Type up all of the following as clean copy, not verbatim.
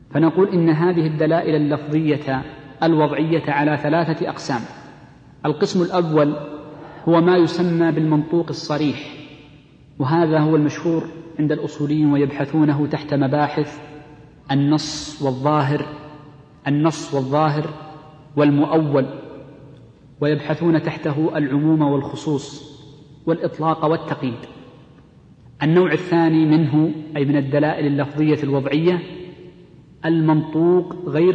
فنقول إن هذه الدلائل اللفظية الوضعية على 3 أقسام. القسم الأول هو ما يسمى بالمنطوق الصريح، وهذا هو المشهور عند الأصوليين ويبحثونه تحت مباحث النص والظاهر والمؤول، ويبحثون تحته العموم والخصوص والإطلاق والتقييد. النوع الثاني منه، أي من الدلائل اللفظية الوضعية، المنطوق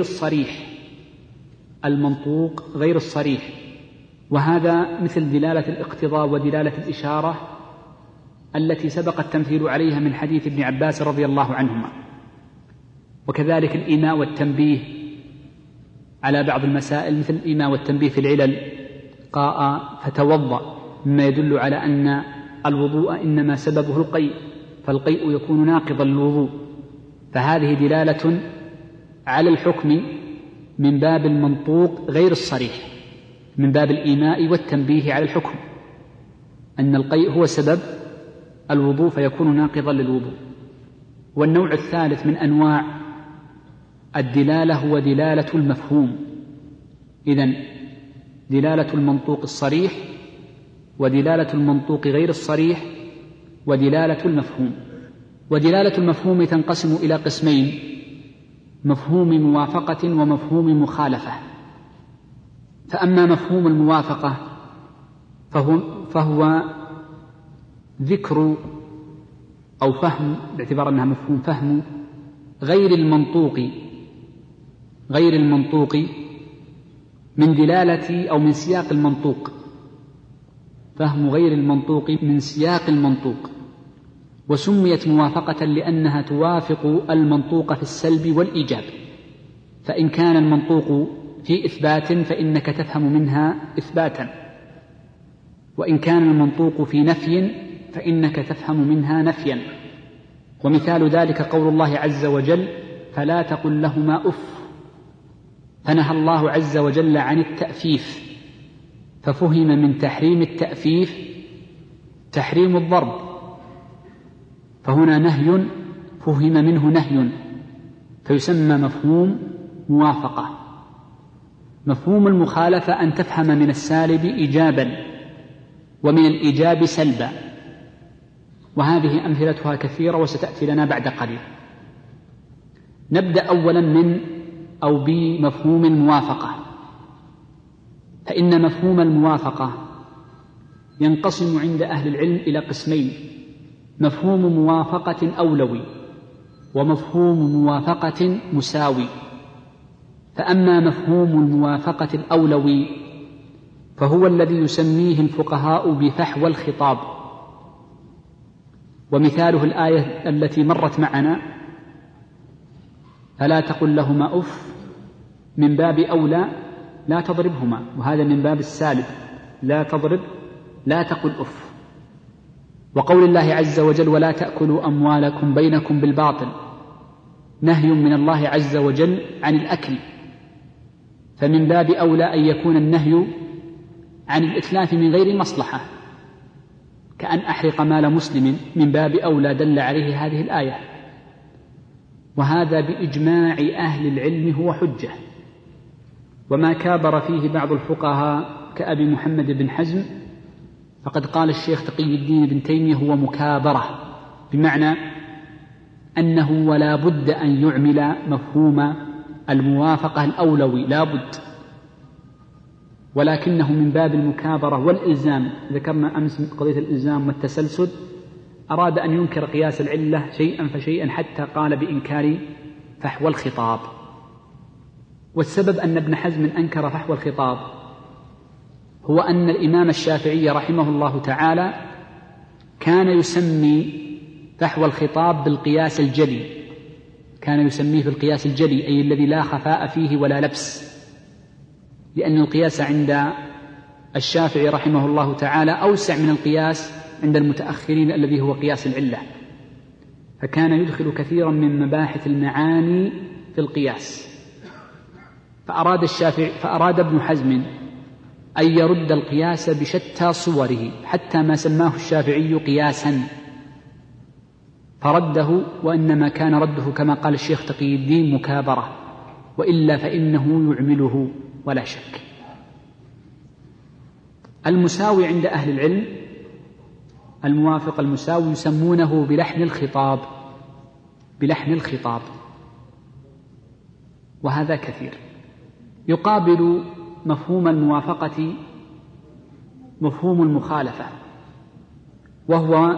غير الصريح، وهذا مثل دلالة الاقتضاء ودلالة الإشارة التي سبق التمثيل عليها من حديث ابن عباس رضي الله عنهما، وكذلك الإيماء والتنبيه على بعض المسائل، مثل الإيماء والتنبيه في العلل قاء فتوضأ، مما يدل على أن الوضوء إنما سببه القيء، فالقيء يكون ناقضا للوضوء، فهذه دلالة على الحكم من باب المنطوق غير الصريح، من باب الإيماء والتنبيه على الحكم أن القيء هو سبب الوضوء فيكون ناقضا للوضوء. والنوع الثالث من أنواع الدلالة هو دلالة المفهوم. إذن دلالة المنطوق الصريح ودلالة المنطوق غير الصريح ودلالة المفهوم. ودلالة المفهوم تنقسم إلى قسمين: مفهوم موافقة ومفهوم مخالفة. فأما مفهوم الموافقة فهو ذكر أو فهم، باعتبار أنها مفهوم، فهم غير المنطوق من دلالة أو من سياق المنطوق، فهم غير المنطوق من سياق المنطوق. وسميت موافقة لأنها توافق المنطوق في السلب والإيجاب، فإن كان المنطوق في إثبات فإنك تفهم منها إثباتا، وإن كان المنطوق في نفي فإنك تفهم منها نفيا. ومثال ذلك قول الله عز وجل: فلا تقل لهما أف. فنهى الله عز وجل عن التأفيف، ففهم من تحريم التأفيف تحريم الضرب، فهنا نهي فهم منه نهي، فيسمى مفهوم موافقة. مفهوم المخالفة أن تفهم من السالب إيجابا ومن الإيجاب سلبا، وهذه أمثلتها كثيرة وستأتي لنا بعد قليل. نبدأ أولا بمفهوم الموافقة. فإن مفهوم الموافقة ينقسم عند أهل العلم إلى قسمين: مفهوم موافقة أولوي ومفهوم موافقة مساوي. فأما مفهوم الموافقة الأولوي فهو الذي يسميه الفقهاء بفحوى الخطاب، ومثاله الآية التي مرت معنا: فلا تقل لهما أف، من باب أولى لا تضربهما، وهذا من باب السالب، لا تضرب لا تقل أف. وقول الله عز وجل: ولا تأكلوا أموالكم بينكم بالباطل، نهي من الله عز وجل عن الأكل، فمن باب أولى أن يكون النهي عن الإتلاف من غير مصلحة، كأن أحرق مال مسلم، من باب أولى دل عليه هذه الآية. وهذا بإجماع أهل العلم هو حجة، وما كابر فيه بعض الفقهاء كأبي محمد بن حزم فقد قال الشيخ تقي الدين بن تيمية هو مكابرة، بمعنى أنه ولا بد أن يعمل مفهوم الموافقة الأولوي، لا بد، ولكنه من باب المكابرة والإلزام. ذكرنا أمس قضية الإلزام والتسلسل، أراد أن ينكر قياس العلة شيئا فشيئا حتى قال بإنكار فحوى الخطاب. والسبب أن ابن حزم أنكر فحوى الخطاب هو أن الإمام الشافعي رحمه الله تعالى كان يسمي فحوى الخطاب بالقياس الجلي، كان يسميه بالقياس الجلي، أي الذي لا خفاء فيه ولا لبس، لأن القياس عند الشافعي رحمه الله تعالى أوسع من القياس عند المتأخرين الذي هو قياس العلة، فكان يدخل كثيرا من مباحث المعاني في القياس. فأراد ابن حزم أن يرد القياس بشتى صوره، حتى ما سماه الشافعي قياسا، فرده، وإنما كان رده كما قال الشيخ تقي الدين مكابرة، وإلا فإنه يعمله ولا شك. المساوي عند أهل العلم، الموافق المساوي، يسمونه بلحن الخطاب، بلحن الخطاب، وهذا كثير. يقابل مفهوم الموافقة مفهوم المخالفة، وهو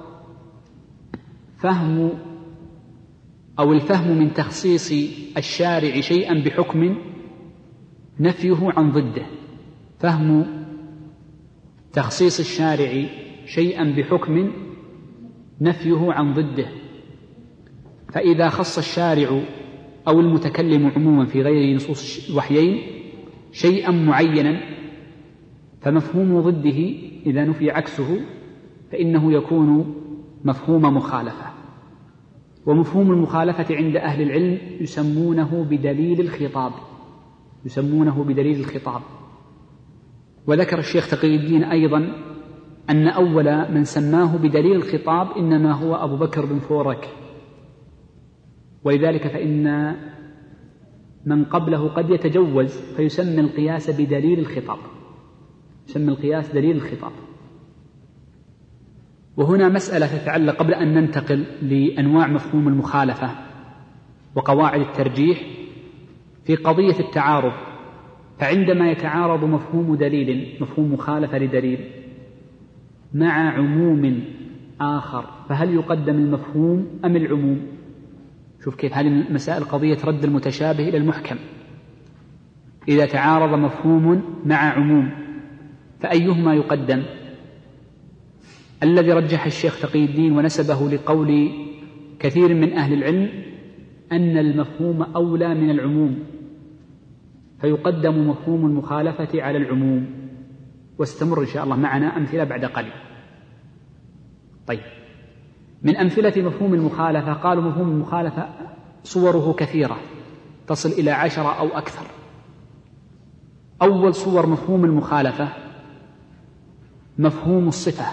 فهم أو الفهم من تخصيص الشارع شيئا بحكم نفيه عن ضده، فهم تخصيص الشارع شيئا بحكم نفيه عن ضده. فإذا خص الشارع أو المتكلم عموما في غير نصوص الوحيين شيئا معينا، فمفهوم ضده إذا نفي عكسه فإنه يكون مفهوم مخالفة. ومفهوم المخالفة عند أهل العلم يسمونه بدليل الخطاب، يسمونه بدليل الخطاب. وذكر الشيخ تقي الدين أيضا أن أول من سماه بدليل الخطاب إنما هو أبو بكر بن فورك، ولذلك فإن من قبله قد يتجوز فيسمي القياس بدليل الخطاب، يسمي القياس دليل الخطاب. وهنا مسألة تتعلق قبل أن ننتقل لأنواع مفهوم المخالفة وقواعد الترجيح في قضية التعارض. فعندما يتعارض مفهوم دليل، مفهوم مخالفة لدليل، مع عموم آخر، فهل يقدم المفهوم أم العموم؟ شوف كيف هذه مسائل قضية رد المتشابه إلى المحكم. إذا تعارض مفهوم مع عموم فأيهما يقدم؟ الذي رجح الشيخ تقي الدين ونسبه لقول كثير من أهل العلم أن المفهوم أولى من العموم، فيقدم مفهوم المخالفة على العموم. واستمر إن شاء الله معنا أمثلة بعد قليل. طيب، من أمثلة مفهوم المخالفة قالوا مفهوم المخالفة صوره كثيرة تصل إلى 10 أو أكثر. أول صور مفهوم المخالفة مفهوم الصفة،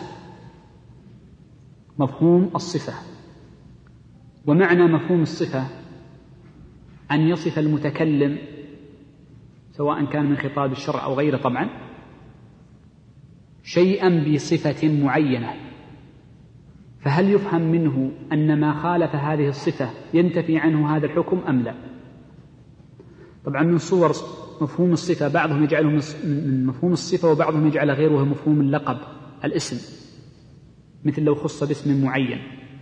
مفهوم الصفة. ومعنى مفهوم الصفة أن يصف المتكلم، سواء كان من خطاب الشرع أو غيره طبعا، شيئا بصفة معينة، فهل يفهم منه أن ما خالف هذه الصفة ينتفي عنه هذا الحكم أم لا؟ طبعا من صور مفهوم الصفة بعضهم يجعله من مفهوم الصفة، وبعضهم يجعل غيره مفهوم اللقب، الاسم، مثل لو خص باسم معين.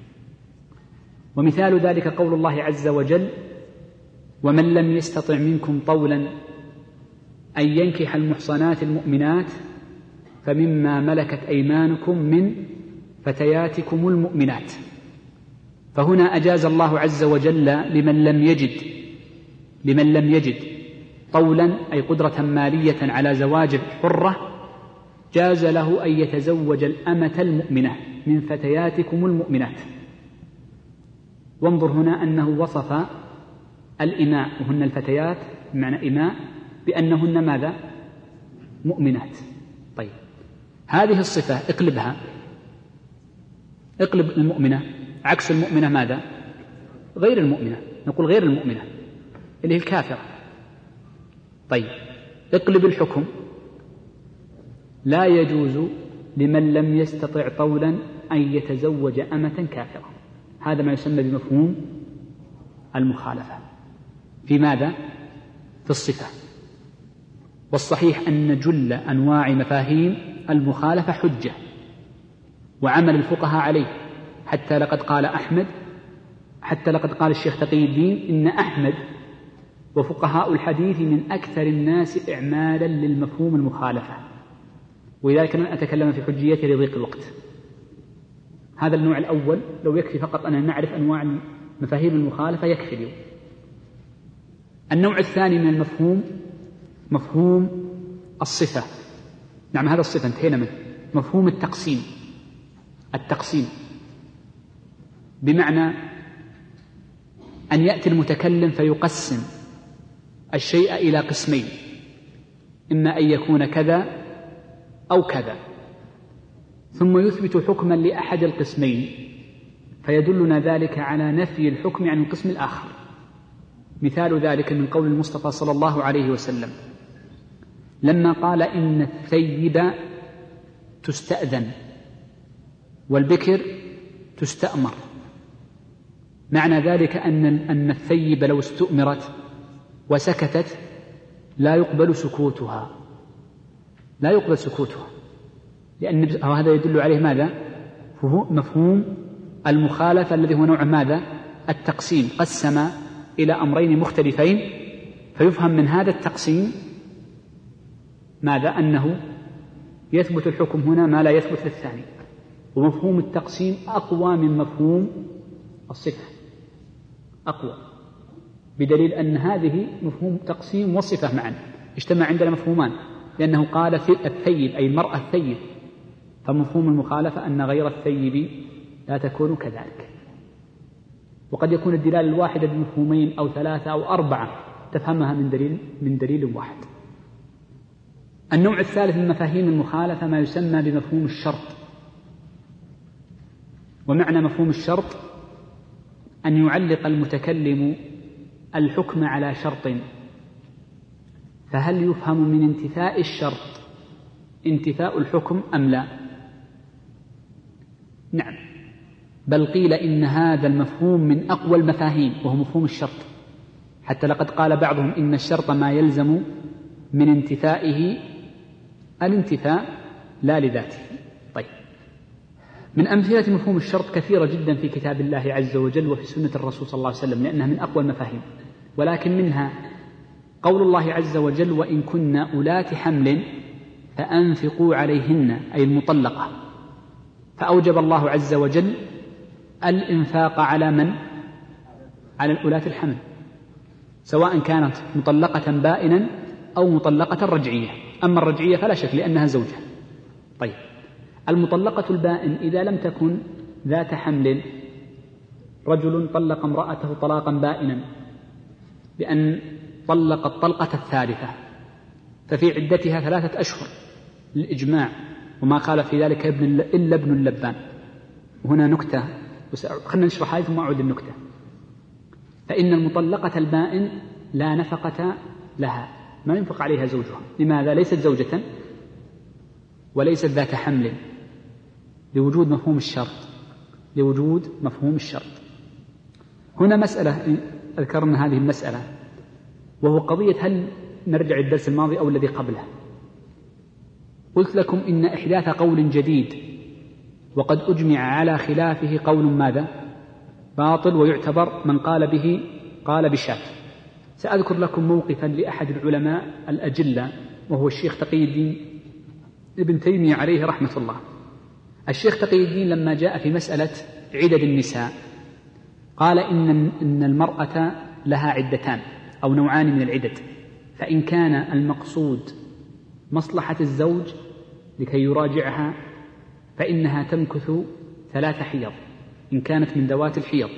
ومثال ذلك قول الله عز وجل: ومن لم يستطع منكم طولا أن ينكح المحصنات المؤمنات فمما ملكت أيمانكم من فتياتكم المؤمنات. فهنا أجاز الله عز وجل لمن لم يجد طولا، أي قدرة مالية على زواج الحرة، جاز له أن يتزوج الأمة المؤمنة من فتياتكم المؤمنات. وانظر هنا أنه وصف الإماء، وهن الفتيات بمعنى إماء، بأنهن ماذا؟ مؤمنات. طيب، هذه الصفة اقلبها، اقلب المؤمنة، عكس المؤمنة ماذا؟ غير المؤمنة، نقول غير المؤمنة اللي هي الكافرة. طيب، اقلب الحكم: لا يجوز لمن لم يستطع طولا أن يتزوج أمة كافرة. هذا ما يسمى بمفهوم المخالفة. في ماذا؟ في الصفة. والصحيح أن جل أنواع مفاهيم المخالفة حجة وعمل الفقهاء عليه، حتى لقد قال الشيخ تقي الدين: إن أحمد وفقهاء الحديث من أكثر الناس إعمالا للمفهوم المخالفة. ولذلك لن أتكلم في حجيته لضيق الوقت. هذا النوع الأول، لو يكفي فقط أن نعرف أنواع مفاهيم المخالفة يكفي اليوم. النوع الثاني من المفهوم مفهوم الصفة. نعم، هذا الصفة انتهينا منه. مفهوم التقسيم بمعنى أن يأتي المتكلم فيقسم الشيء إلى قسمين، إما أن يكون كذا أو كذا، ثم يثبت حكما لأحد القسمين فيدلنا ذلك على نفي الحكم عن القسم الآخر. مثال ذلك من قول المصطفى صلى الله عليه وسلم لما قال إن الثيب تستأذن والبكر تستأمر. معنى ذلك أن الثيب لو استؤمرت وسكتت لا يقبل سكوتها، لأن هذا يدل عليه ماذا؟ مفهوم المخالفة الذي هو نوع ماذا؟ التقسيم، قسم إلى أمرين مختلفين، فيفهم من هذا التقسيم ماذا؟ أنه يثبت الحكم هنا ما لا يثبت للثاني. ومفهوم التقسيم أقوى من مفهوم الصفة، أقوى، بدليل أن هذه مفهوم تقسيم وصفة معا، اجتمع عندنا مفهومان، لأنه قال الثيب أي المرأة الثيب، فمفهوم المخالفة أن غير الثيب لا تكون كذلك. وقد يكون الدلالة الواحدة بمفهومين أو 3 أو 4 تفهمها من دليل واحد. النوع الثالث من مفاهيم المخالفة ما يسمى بمفهوم الشرط. ومعنى مفهوم الشرط أن يعلق المتكلم الحكم على شرط، فهل يفهم من انتفاء الشرط انتفاء الحكم أم لا؟ نعم، بل قيل إن هذا المفهوم من أقوى المفاهيم وهو مفهوم الشرط، حتى لقد قال بعضهم إن الشرط ما يلزم من انتفائه الانتفاء لا لذاته. طيب، من أمثلة مفهوم الشرط كثيرة جدا في كتاب الله عز وجل وفي سنة الرسول صلى الله عليه وسلم، لأنها من أقوى المفاهيم. ولكن منها قول الله عز وجل وإن كن أولات حمل فأنفقوا عليهن، أي المطلقة، فأوجب الله عز وجل الإنفاق على من؟ على الأولات الحمل، سواء كانت مطلقة بائنا أو مطلقة رجعية. أما الرجعية فلا شك لأنها زوجة. طيب، المطلقة البائن إذا لم تكن ذات حمل، رجل طلق امرأته طلاقا بائنا بأن طلق الطلقة الثالثة، ففي عدتها 3 أشهر للإجماع، وما قال في ذلك إلا ابن اللبان. وهنا نكتة، خلنا نشرح هذه ثم أعود النكتة. فإن المطلقة البائن لا نفقة لها، ما ينفق عليها زوجها. لماذا؟ ليست زوجة وليست ذات حمل، لوجود مفهوم الشرط. هنا مسألة ذكرنا هذه المسألة، وهو قضية هل نرجع الدرس الماضي أو الذي قبله. قلت لكم إن إحداث قول جديد وقد أجمع على خلافه قول ماذا؟ باطل، ويعتبر من قال به قال بشاذ. سأذكر لكم موقفا لأحد العلماء الأجلة، وهو الشيخ تقي الدين ابن تيمية عليه رحمة الله. الشيخ تقي الدين لما جاء في مسألة عدد النساء قال إن المرأة لها عدتان أو نوعان من العدد، فإن كان المقصود مصلحة الزوج لكي يراجعها فإنها تمكث 3 حيض إن كانت من ذوات الحيض،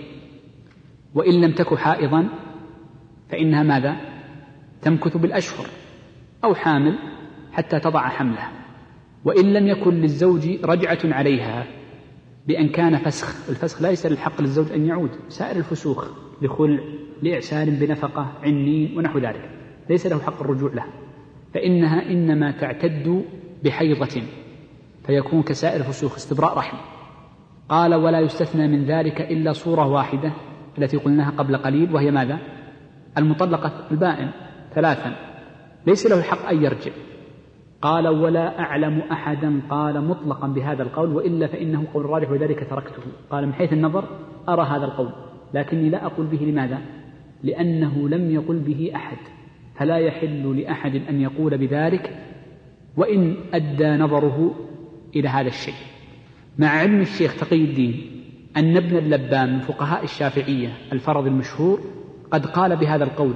وإن لم تك حائضا فإنها ماذا؟ تمكث بالأشهر، أو حامل حتى تضع حملها. وإن لم يكن للزوج رجعة عليها بأن كان فسخ، الفسخ ليس للحق للزوج أن يعود، سائر الفسوخ لخلع، لإعسار بنفقة، عنين ونحو ذلك، ليس له حق الرجوع لها، فإنها إنما تعتد بحيضة، فيكون كسائر فسوخ استبراء رحم. قال ولا يستثنى من ذلك إلا صورة واحدة التي قلناها قبل قليل، وهي ماذا؟ المطلقة البائن 3 ليس له الحق أن يرجع. قال ولا أعلم أحدا قال مطلقا بهذا القول، وإلا فإنه قول راجح وذلك تركته. قال من حيث النظر أرى هذا القول، لكني لا أقول به. لماذا؟ لأنه لم يقل به أحد، فلا يحل لأحد أن يقول بذلك وإن أدى نظره إلى هذا الشيء، مع علم الشيخ تقي الدين أن ابن اللبان من فقهاء الشافعية الفرض المشهور قد قال بهذا القول،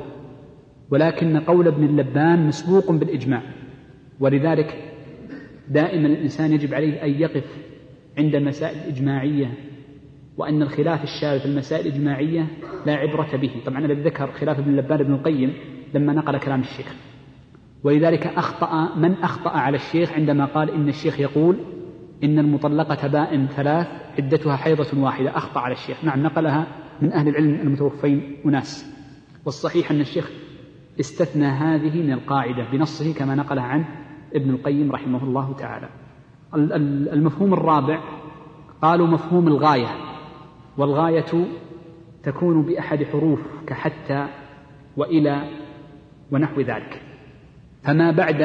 ولكن قول ابن اللبان مسبوق بالإجماع. ولذلك دائما الإنسان يجب عليه أن يقف عند المسائل الإجماعية، وأن الخلاف الشاذ في المسائل الإجماعية لا عبرة به. طبعا الذي ذكر خلاف ابن اللبان ابن القيم لما نقل كلام الشيخ، ولذلك أخطأ على الشيخ عندما قال إن الشيخ يقول إن المطلقة بائن 3 عدتها حيضة واحدة أخطأ على الشيخ. نعم، نقلها من أهل العلم المتوفين أناس، والصحيح أن الشيخ استثنى هذه من القاعدة بنصه كما نقلها عنه ابن القيم رحمه الله تعالى. المفهوم الرابع قالوا مفهوم الغاية، والغاية تكون بأحد حروف كحتى وإلى ونحو ذلك، فما بعد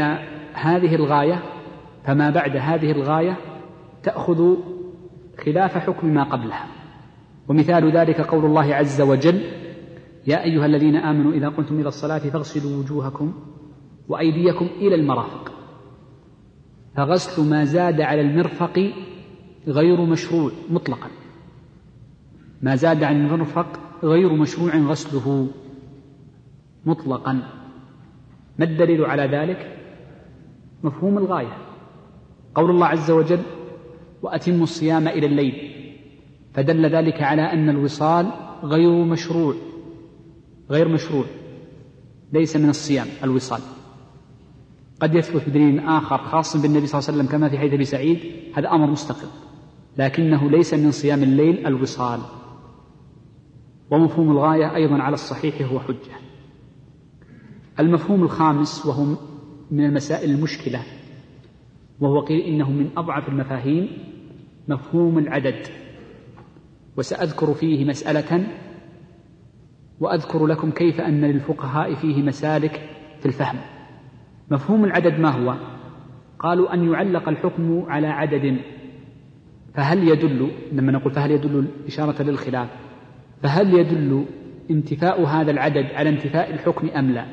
هذه الغاية تأخذ خلاف حكم ما قبلها. ومثال ذلك قول الله عز وجل: يا أيها الذين آمنوا إذا قمتم إلى الصلاة فاغسلوا وجوهكم وأيديكم إلى المرافق. فغسل ما زاد على المرفق غير مشروع مطلقا، ما زاد عن المرفق غير مشروع غسله مطلقا. ما الدليل على ذلك؟ مفهوم الغاية، قول الله عز وجل: وأتموا الصيام إلى الليل، فدل ذلك على أن الوصال غير مشروع، ليس من الصيام الوصال. قد يثبت بدليل آخر خاص بالنبي صلى الله عليه وسلم كما في حديث أبي سعيد، هذا أمر مستقل، لكنه ليس من صيام الليل الوصال. ومفهوم الغاية أيضا على الصحيح هو حجة. المفهوم الخامس وهو من المسائل المشكلة، وهو قيل إنه من أضعف المفاهيم، مفهوم العدد، وسأذكر فيه مسألة وأذكر لكم كيف أن للفقهاء فيه مسالك في الفهم. مفهوم العدد ما هو؟ قالوا أن يعلق الحكم على عدد، فهل يدل، لما نقول فهل يدل إشارة للخلاف، فهل يدل انتفاء هذا العدد على انتفاء الحكم أم لا؟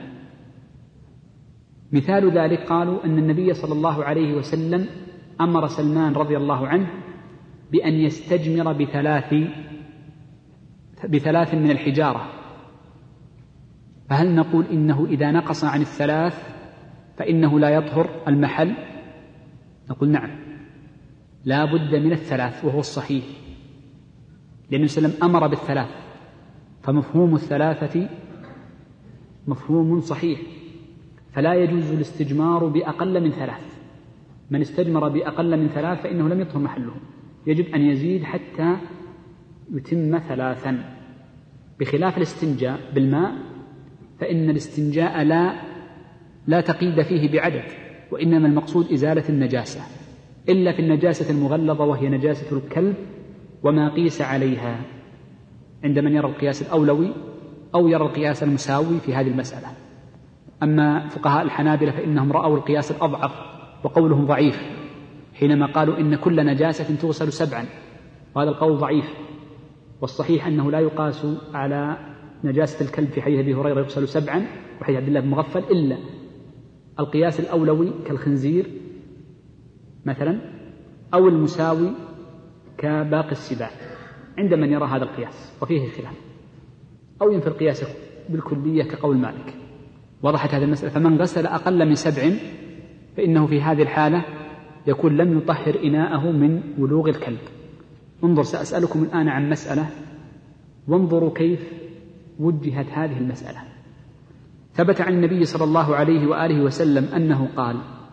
مثال ذلك قالوا أن النبي صلى الله عليه وسلم أمر سلمان رضي الله عنه بأن يستجمر بثلاث من الحجارة، فهل نقول إنه إذا نقص عن الثلاث فإنه لا يطهر المحل؟ نقول نعم، لا بد من الثلاث، وهو الصحيح، لأن وسلم أمر بالثلاث، فمفهوم الثلاثة مفهوم صحيح، فلا يجوز الاستجمار بأقل من ثلاث. من استجمر بأقل من ثلاث فإنه لم يطهر محله، يجب أن يزيد حتى يتم ثلاثا. بخلاف الاستنجاء بالماء، فإن الاستنجاء لا تقيد فيه بعدد، وإنما المقصود إزالة النجاسة، إلا في النجاسة المغلظة وهي نجاسة الكلب وما قيس عليها، عند من يرى القياس الأولوي أو يرى القياس المساوي في هذه المسألة. أما فقهاء الحنابلة فإنهم رأوا القياس الأضعف وقولهم ضعيف، حينما قالوا إن كل نجاسة تغسل 7، وهذا القول ضعيف، والصحيح أنه لا يقاس على نجاسة الكلب في حديث أبي هريرة يغسل 7 وحديث عبد الله بن مغفل، إلا القياس الأولوي كالخنزير مثلا، أو المساوي كباقي السباع، عند من يرى هذا القياس وفيه خلاف، أو ينفي القياس بالكلية كقول مالك. وضحت هذه المسألة. فمن غسل أقل من 7 فإنه في هذه الحالة يكون لم يطهر إناءه من ولوغ الكلب. انظر، سأسألكم الآن عن مسألة، وانظروا كيف وجهت هذه المسألة. ثبت عن النبي صلى الله عليه وآله وسلم أنه قال: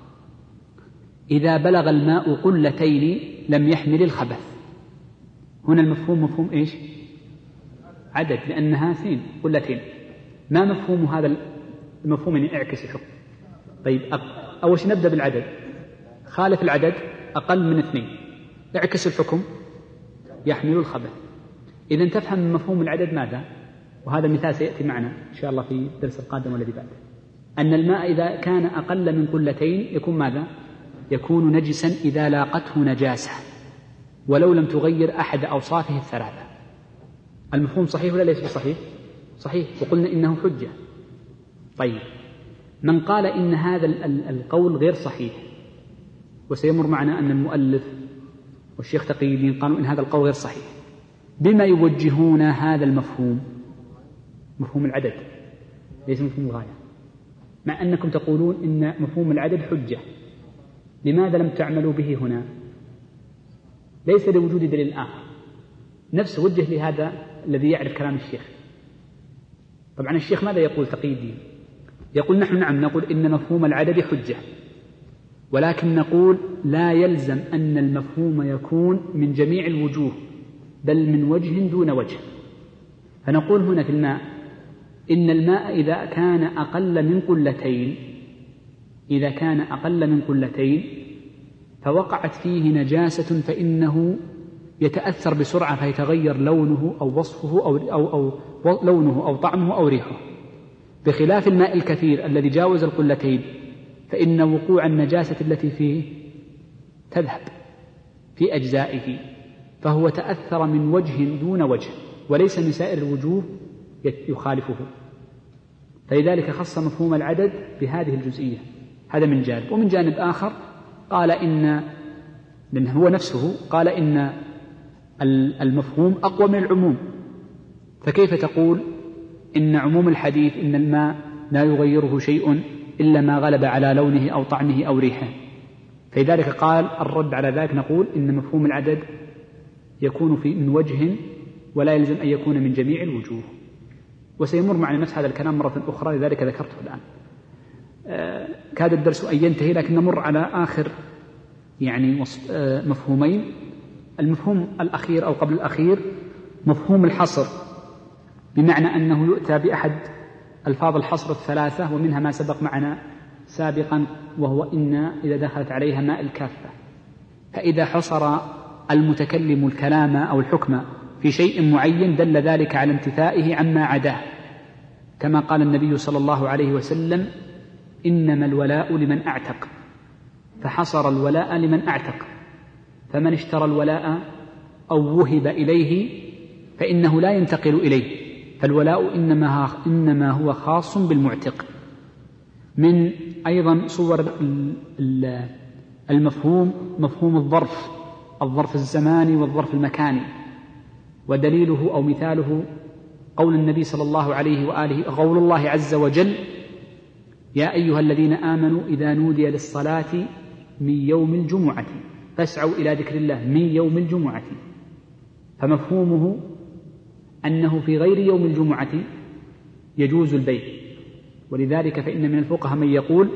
إذا بلغ الماء قلتين لم يحمل الخبث. هنا المفهوم مفهوم إيش؟ عدد، لأنها 2 قلتين. ما مفهوم هذا المفهوم؟ يعني اعكس الحكم. طيب، أول شيء نبدأ بالعدد، خالف العدد أقل من 2، اعكس الحكم يحمل الخبث. إذن تفهم مفهوم العدد ماذا؟ وهذا المثال سيأتي معنا إن شاء الله في الدرس القادم والذي بعده، أن الماء إذا كان أقل من قلتين يكون ماذا؟ يكون نجسا إذا لاقته نجاسة ولو لم تغير أحد أوصافه الثلاثة. المفهوم صحيح ولا ليس صحيح؟ صحيح، وقلنا إنه حجة. طيب، من قال إن هذا القول غير صحيح، وسيمر معنا أن المؤلف والشيخ تقي الدين قالوا إن هذا القول غير صحيح، بما يوجهون هذا المفهوم؟ مفهوم العدد، ليس مفهوم الغاية، مع أنكم تقولون إن مفهوم العدد حجة. لماذا لم تعملوا به هنا؟ ليس لوجود دليل آخر، نفس وجه لهذا الذي يعرف كلام الشيخ. طبعا الشيخ ماذا يقول تقي الدين؟ يقول نحن نعم نقول إن مفهوم العدد حجة، ولكن نقول لا يلزم أن المفهوم يكون من جميع الوجوه، بل من وجه دون وجه. فنقول هنا في الماء إن الماء إذا كان أقل من قلتين فوقعت فيه نجاسة فإنه يتأثر بسرعة فيتغير لونه أو وصفه أو لونه أو طعمه أو ريحه، بخلاف الماء الكثير الذي جاوز القلتين فإن وقوع النجاسة التي فيه تذهب في أجزائه، فهو تأثر من وجه دون وجه وليس من سائر الوجوه يخالفه. فلذلك خص مفهوم العدد بهذه الجزئية. هذا من جانب. ومن جانب آخر قال لأنه هو نفسه قال إن المفهوم أقوى من العموم، فكيف تقول إن عموم الحديث إن الماء لا يغيره شيء إلا ما غلب على لونه أو طعمه أو ريحه؟ فلذلك قال الرد على ذلك نقول إن مفهوم العدد يكون من وجه ولا يلزم أن يكون من جميع الوجوه. وسيمر معنا نفس هذا الكلام مرة أخرى، لذلك ذكرته الآن. كاد الدرس أن ينتهي، لكن نمر على آخر مفهومين. المفهوم الأخير أو قبل الأخير مفهوم الحصر، بمعنى أنه يؤتى بأحد ألفاظ الحصر الثلاثة، ومنها ما سبق معنا سابقا وهو إن إذا دخلت عليها ماء الكافة، فإذا حصر المتكلم الكلام أو الحكم في شيء معين دل ذلك على انتفائه عما عداه، كما قال النبي صلى الله عليه وسلم إنما الولاء لمن أعتق، فحصر الولاء لمن أعتق، فمن اشترى الولاء أو وهب إليه فإنه لا ينتقل إليه، فالولاء إنما هو خاص بالمعتق. من أيضا صور المفهوم مفهوم الظرف الزماني والظرف المكاني، ودليله أو مثاله قول النبي صلى الله عليه وآله قول الله عز وجل يا أيها الذين آمنوا إذا نودي للصلاة من يوم الجمعة فاسعوا إلى ذكر الله من يوم الجمعة، فمفهومه أنه في غير يوم الجمعة يجوز البيع. ولذلك فإن من الفقهاء من يقول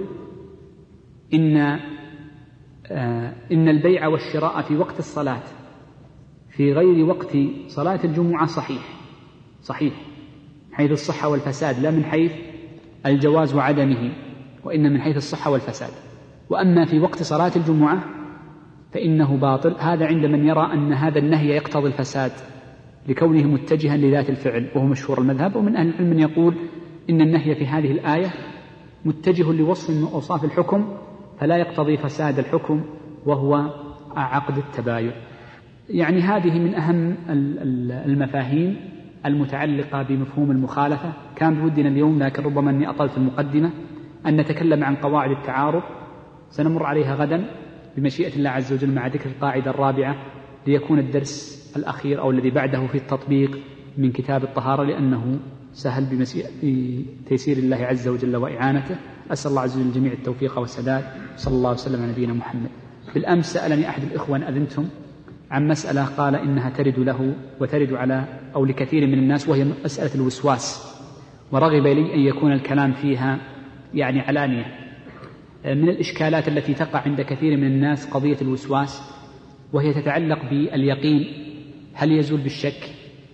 إن البيع والشراء في وقت الصلاة في غير وقت صلاة الجمعة صحيح حيث الصحة والفساد، لا من حيث الجواز وعدمه، وإن من حيث الصحة والفساد. وأما في وقت صلاة الجمعة فإنه باطل. هذا عند من يرى أن هذا النهي يقتضي الفساد لكونه متجها لذات الفعل، وهو مشهور المذهب. ومن أهل العلم من يقول إن النهي في هذه الآية متجه لوصف من أوصاف الحكم فلا يقتضي فساد الحكم، وهو عقد التباين. هذه من أهم المفاهيم المتعلقة بمفهوم المخالفة. كان بودنا اليوم، لكن ربما أني أطلت المقدمة، أن نتكلم عن قواعد التعارض، سنمر عليها غدا بمشيئة الله عز وجل مع ذكر القاعدة الرابعة، ليكون الدرس الأخير أو الذي بعده في التطبيق من كتاب الطهارة، لأنه سهل بتيسير الله عز وجل وإعانته. أسأل الله عز وجل الجميع التوفيق والسداد، صلى الله وسلم على نبينا محمد. بالأمس سألني أحد الإخوة أن أذنتم عن مسألة قال إنها ترد له وترد على أو لكثير من الناس، وهي مسألة الوسواس، ورغب لي أن يكون الكلام فيها علانية. من الإشكالات التي تقع عند كثير من الناس قضية الوسواس، وهي تتعلق باليقين، هل يزول بالشك؟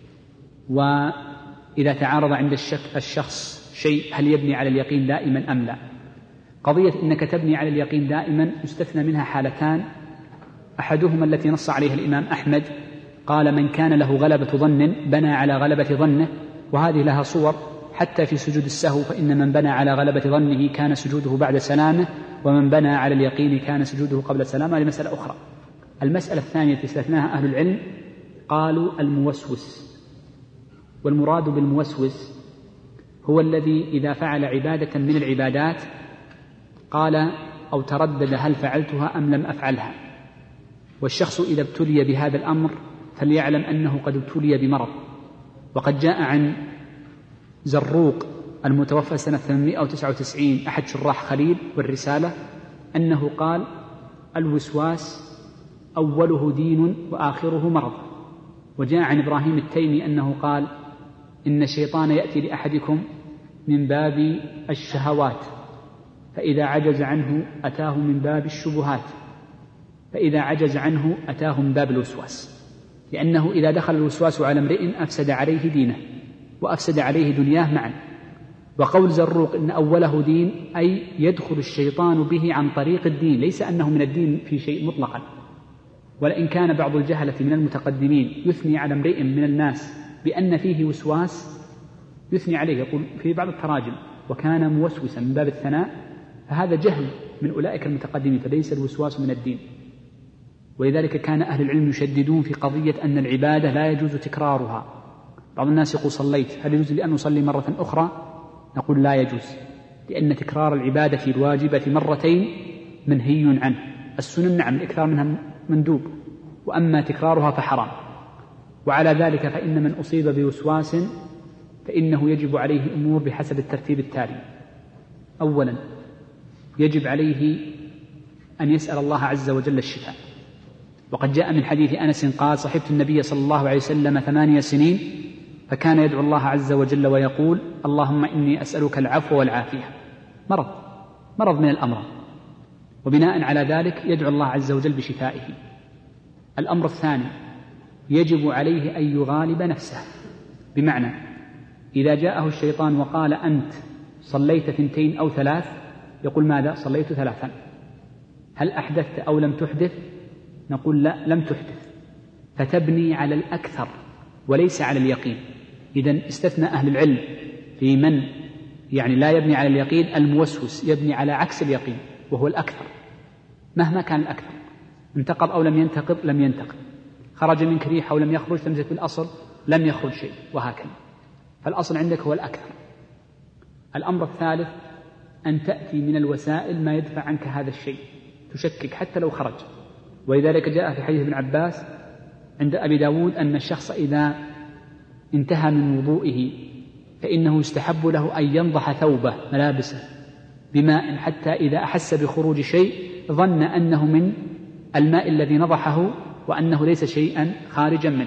وإذا تعارض عند الشخص شيء هل يبني على اليقين دائما أم لا؟ قضية إنك تبني على اليقين دائما يستثنى منها حالتان، أحدهما التي نص عليها الإمام أحمد، قال من كان له غلبة ظن بنى على غلبة ظنه، وهذه لها صور حتى في سجود السهو، فإن من بنى على غلبة ظنه كان سجوده بعد سلامه، ومن بنى على اليقين كان سجوده قبل سلامه. هذه مسألة أخرى. المسألة الثانية التي استثناها أهل العلم قالوا الموسوس، والمراد بالموسوس هو الذي إذا فعل عبادة من العبادات قال أو تردد هل فعلتها أم لم أفعلها. والشخص إذا ابتلي بهذا الأمر فليعلم أنه قد ابتلي بمرض. وقد جاء عن زروق المتوفى سنة 899 أحد شراح خليل والرسالة أنه قال الوسواس أوله دين وآخره مرض. وجاء عن إبراهيم التيمي أنه قال إن الشيطان يأتي لأحدكم من باب الشهوات فإذا عجز عنه أتاه من باب الشبهات، فإذا عجز عنه أتاه من باب الوسواس، لأنه إذا دخل الوسواس على امرئ أفسد عليه دينه وأفسد عليه دنياه معا. وقول زروق إن أوله دين أي يدخل الشيطان به عن طريق الدين، ليس أنه من الدين في شيء مطلقا. ولئن كان بعض الجهلة من المتقدمين يثني على امرئ من الناس بأن فيه وسواس، يثني عليه يقول في بعض التراجم وكان موسوسا من باب الثناء، فهذا جهل من أولئك المتقدمين، فليس الوسواس من الدين. ولذلك كان أهل العلم يشددون في قضية أن العبادة لا يجوز تكرارها. بعض الناس يقول صليت، هل يجوز لي أن أصلي مرة أخرى؟ نقول لا يجوز، لأن تكرار العبادة الواجبة مرتين منهي عنه. السنن نعم الإكثار منها مندوب، وأما تكرارها فحرام. وعلى ذلك فإن من أصيب بوسواس فإنه يجب عليه أمور بحسب الترتيب التالي. أولا يجب عليه أن يسأل الله عز وجل الشفاء، وقد جاء من حديث أنس قال صحبت النبي صلى الله عليه وسلم 8 سنين فكان يدعو الله عز وجل ويقول اللهم إني أسألك العفو والعافية. مرض من الأمراض، وبناء على ذلك يدعو الله عز وجل بشفائه. الأمر الثاني يجب عليه أن يغالب نفسه، بمعنى إذا جاءه الشيطان وقال أنت صليت 2 أو 3 يقول ماذا؟ صليت 3. هل أحدثت أو لم تحدث؟ نقول لا، لم تحدث، فتبني على الأكثر وليس على اليقين. إذن استثنى أهل العلم في من لا يبني على اليقين الموسوس، يبني على عكس اليقين وهو الأكثر. مهما كان الأكثر، انتقض أو لم ينتقض لم ينتقض، خرج منك ريح أو لم يخرج، تمسك بالأصل لم يخرج شيء، وهكذا. فالأصل عندك هو الأكثر. الأمر الثالث أن تأتي من الوسائل ما يدفع عنك هذا الشيء، تشكك حتى لو خرج. ولذلك جاء في حديث ابن عباس عند أبي داود أن الشخص إذا انتهى من وضوئه فإنه يستحب له أن ينضح ثوبه ملابسه بماء حتى إذا أحس بخروج شيء ظن أنه من الماء الذي نضحه وأنه ليس شيئا خارجا منه.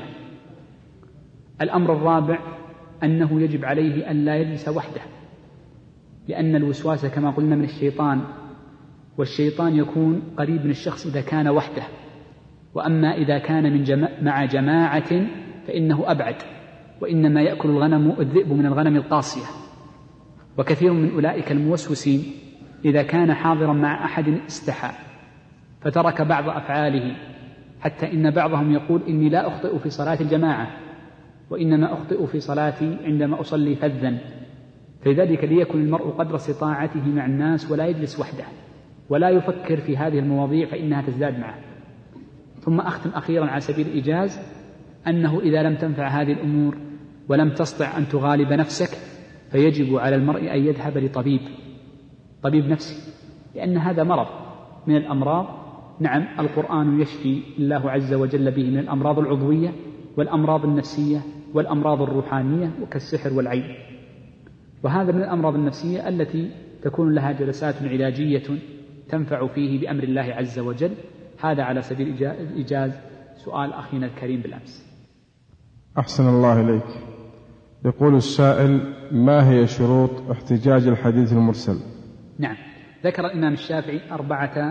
الأمر الرابع أنه يجب عليه أن لا يجلس وحده، لأن الوسواس كما قلنا من الشيطان، والشيطان يكون قريب من الشخص إذا كان وحده، وأما إذا كان مع جماعة فإنه أبعد، وإنما يأكل الذئب من الغنم القاصية. وكثير من أولئك الموسوسين إذا كان حاضرا مع أحد استحى فترك بعض أفعاله، حتى إن بعضهم يقول إني لا أخطئ في صلاة الجماعة وإنما أخطئ في صلاتي عندما أصلي فذا. فلذلك ليكن المرء قدر استطاعته مع الناس ولا يجلس وحده ولا يفكر في هذه المواضيع فإنها تزداد معه. ثم أختم أخيرا على سبيل الإيجاز أنه إذا لم تنفع هذه الأمور ولم تستطع أن تغالب نفسك فيجب على المرء أن يذهب لطبيب نفسي، لأن هذا مرض من الأمراض. نعم القرآن يشفي الله عز وجل به من الأمراض العضوية والأمراض النفسية والأمراض الروحانية كالسحر والعين، وهذا من الأمراض النفسية التي تكون لها جلسات علاجية تنفع فيه بأمر الله عز وجل. هذا على سبيل الإيجاز سؤال أخينا الكريم بالأمس. أحسن الله إليك. يقول السائل: ما هي شروط احتجاج الحديث المرسل؟ نعم، ذكر الإمام الشافعي 4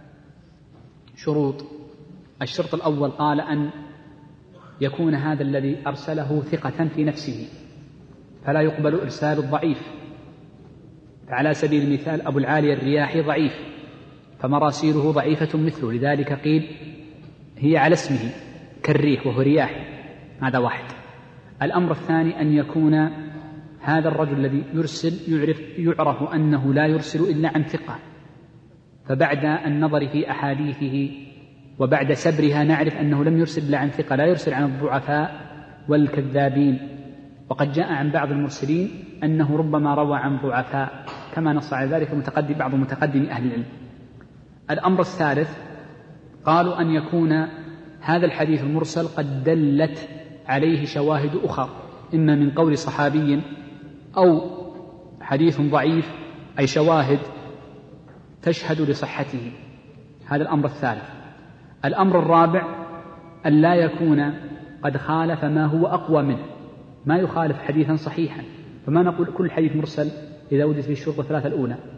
شروط. الشرط الأول قال أن يكون هذا الذي أرسله ثقة في نفسه، فلا يقبل إرسال الضعيف. فعلى سبيل المثال أبو العالي الرياحي ضعيف فمراسيله ضعيفة مثله، لذلك قيل هي على اسمه كالريح وهو رياح. هذا واحد. الأمر الثاني أن يكون هذا الرجل الذي يرسل يعرف أنه لا يرسل إلا عن ثقة، فبعد النظر في أحاديثه وبعد سبرها نعرف أنه لم يرسل إلا عن ثقة، لا يرسل عن الضعفاء والكذابين. وقد جاء عن بعض المرسلين أنه ربما روى عن ضعفاء كما نص على ذلك بعض متقدم أهل العلم. الأمر الثالث قالوا أن يكون هذا الحديث المرسل قد دلت عليه شواهد أخرى، إما من قول صحابي أو حديث ضعيف، أي شواهد تشهد لصحته. هذا الأمر الثالث. الأمر الرابع أن لا يكون قد خالف ما هو أقوى منه، ما يخالف حديثا صحيحا. فما نقول كل حديث مرسل إذا وجد فيه الشروط 3 الأولى،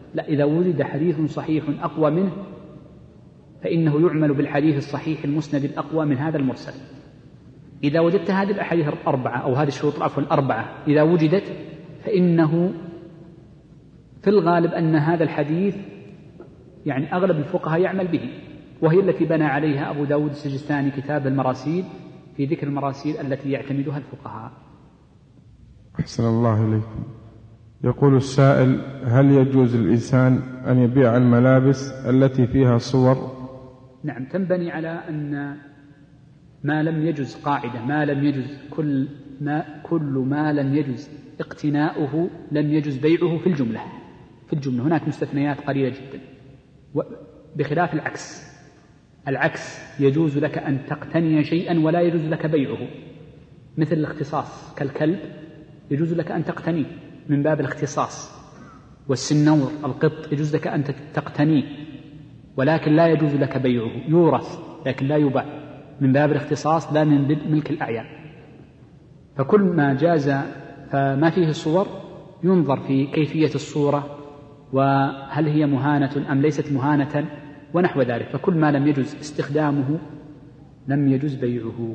لا، إذا وجد حديث صحيح أقوى منه فإنه يعمل بالحديث الصحيح المسند الأقوى من هذا المرسل. إذا وجدت هذه الأحاديث الأربعة أو هذه الشروط الأربعة إذا وجدت فإنه في الغالب أن هذا الحديث يعني أغلب الفقهاء يعمل به، وهي التي بنى عليها أبو داود السجستاني كتاب المراسيل في ذكر المراسيل التي يعتمدها الفقهاء. أحسن الله إليكم. يقول السائل: هل يجوز للإنسان أن يبيع الملابس التي فيها صور؟ نعم، تنبني على أن ما لم يجوز قاعدة، ما لم يجوز كل ما لم يجوز اقتناؤه لم يجوز بيعه في الجملة. هناك مستثنيات قليلة جدا، بخلاف العكس يجوز لك أن تقتني شيئا ولا يجوز لك بيعه، مثل الاختصاص كالكلب يجوز لك أن تقتنيه من باب الاختصاص، والسنور القط يجوز لك أن تقتنيه ولكن لا يجوز لك بيعه، يورث لكن لا يباع من باب الاختصاص لا من ملك الأعيان. فكل ما جاز فما فيه الصور ينظر في كيفية الصورة وهل هي مهانة أم ليست مهانة ونحو ذلك، فكل ما لم يجوز استخدامه لم يجوز بيعه.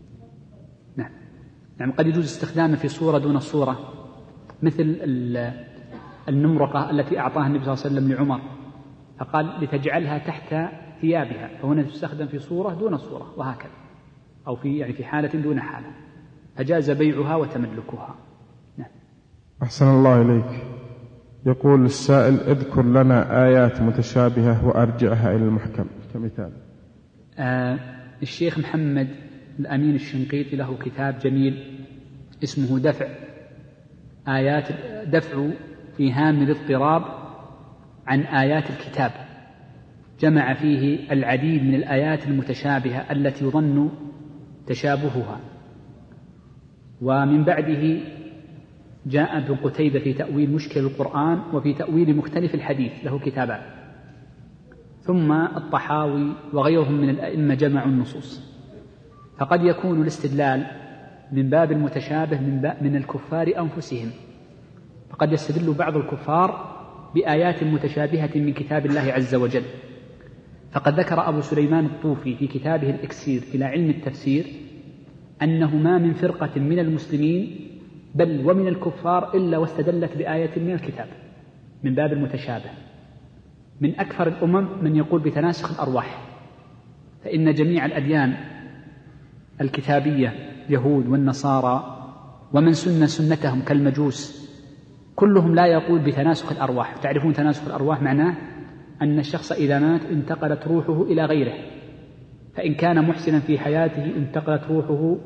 نعم، قد يجوز استخدامه في صورة دون الصورة، مثل النمرقة التي أعطاها النبي صلى الله عليه وسلم لعمر فقال لتجعلها تحت ثيابها، فهنا تستخدم في صورة دون صورة وهكذا، أو في حالة دون حالة، فجاز بيعها وتملكها. نعم. أحسن الله إليك. يقول السائل: اذكر لنا آيات متشابهة وأرجعها إلى المحكم كمثال. الشيخ محمد الأمين الشنقيطي له كتاب جميل اسمه دفع إيهام الاضطراب عن آيات الكتاب، جمع فيه العديد من الآيات المتشابهة التي يظن تشابهها. ومن بعده جاء ابن قتيبة في تأويل مشكل القرآن وفي تأويل مختلف الحديث، له كتابان. ثم الطحاوي وغيرهم من الأئمة جمعوا النصوص. فقد يكون الاستدلال من باب المتشابه من الكفار أنفسهم، فقد يستدل بعض الكفار بآيات متشابهة من كتاب الله عز وجل. فقد ذكر أبو سليمان الطوفي في كتابه الإكسير إلى علم التفسير أنه ما من فرقة من المسلمين بل ومن الكفار إلا واستدلت بآية من الكتاب من باب المتشابه. من أكثر الأمم من يقول بتناسخ الأرواح، فإن جميع الأديان الكتابية يهود والنصارى ومن سنتهم كالمجوس كلهم لا يقول بتناسخ الأرواح. تعرفون تناسخ الأرواح معناه أن الشخص إذا مات انتقلت روحه إلى غيره، فإن كان محسنا في حياته انتقلت روحه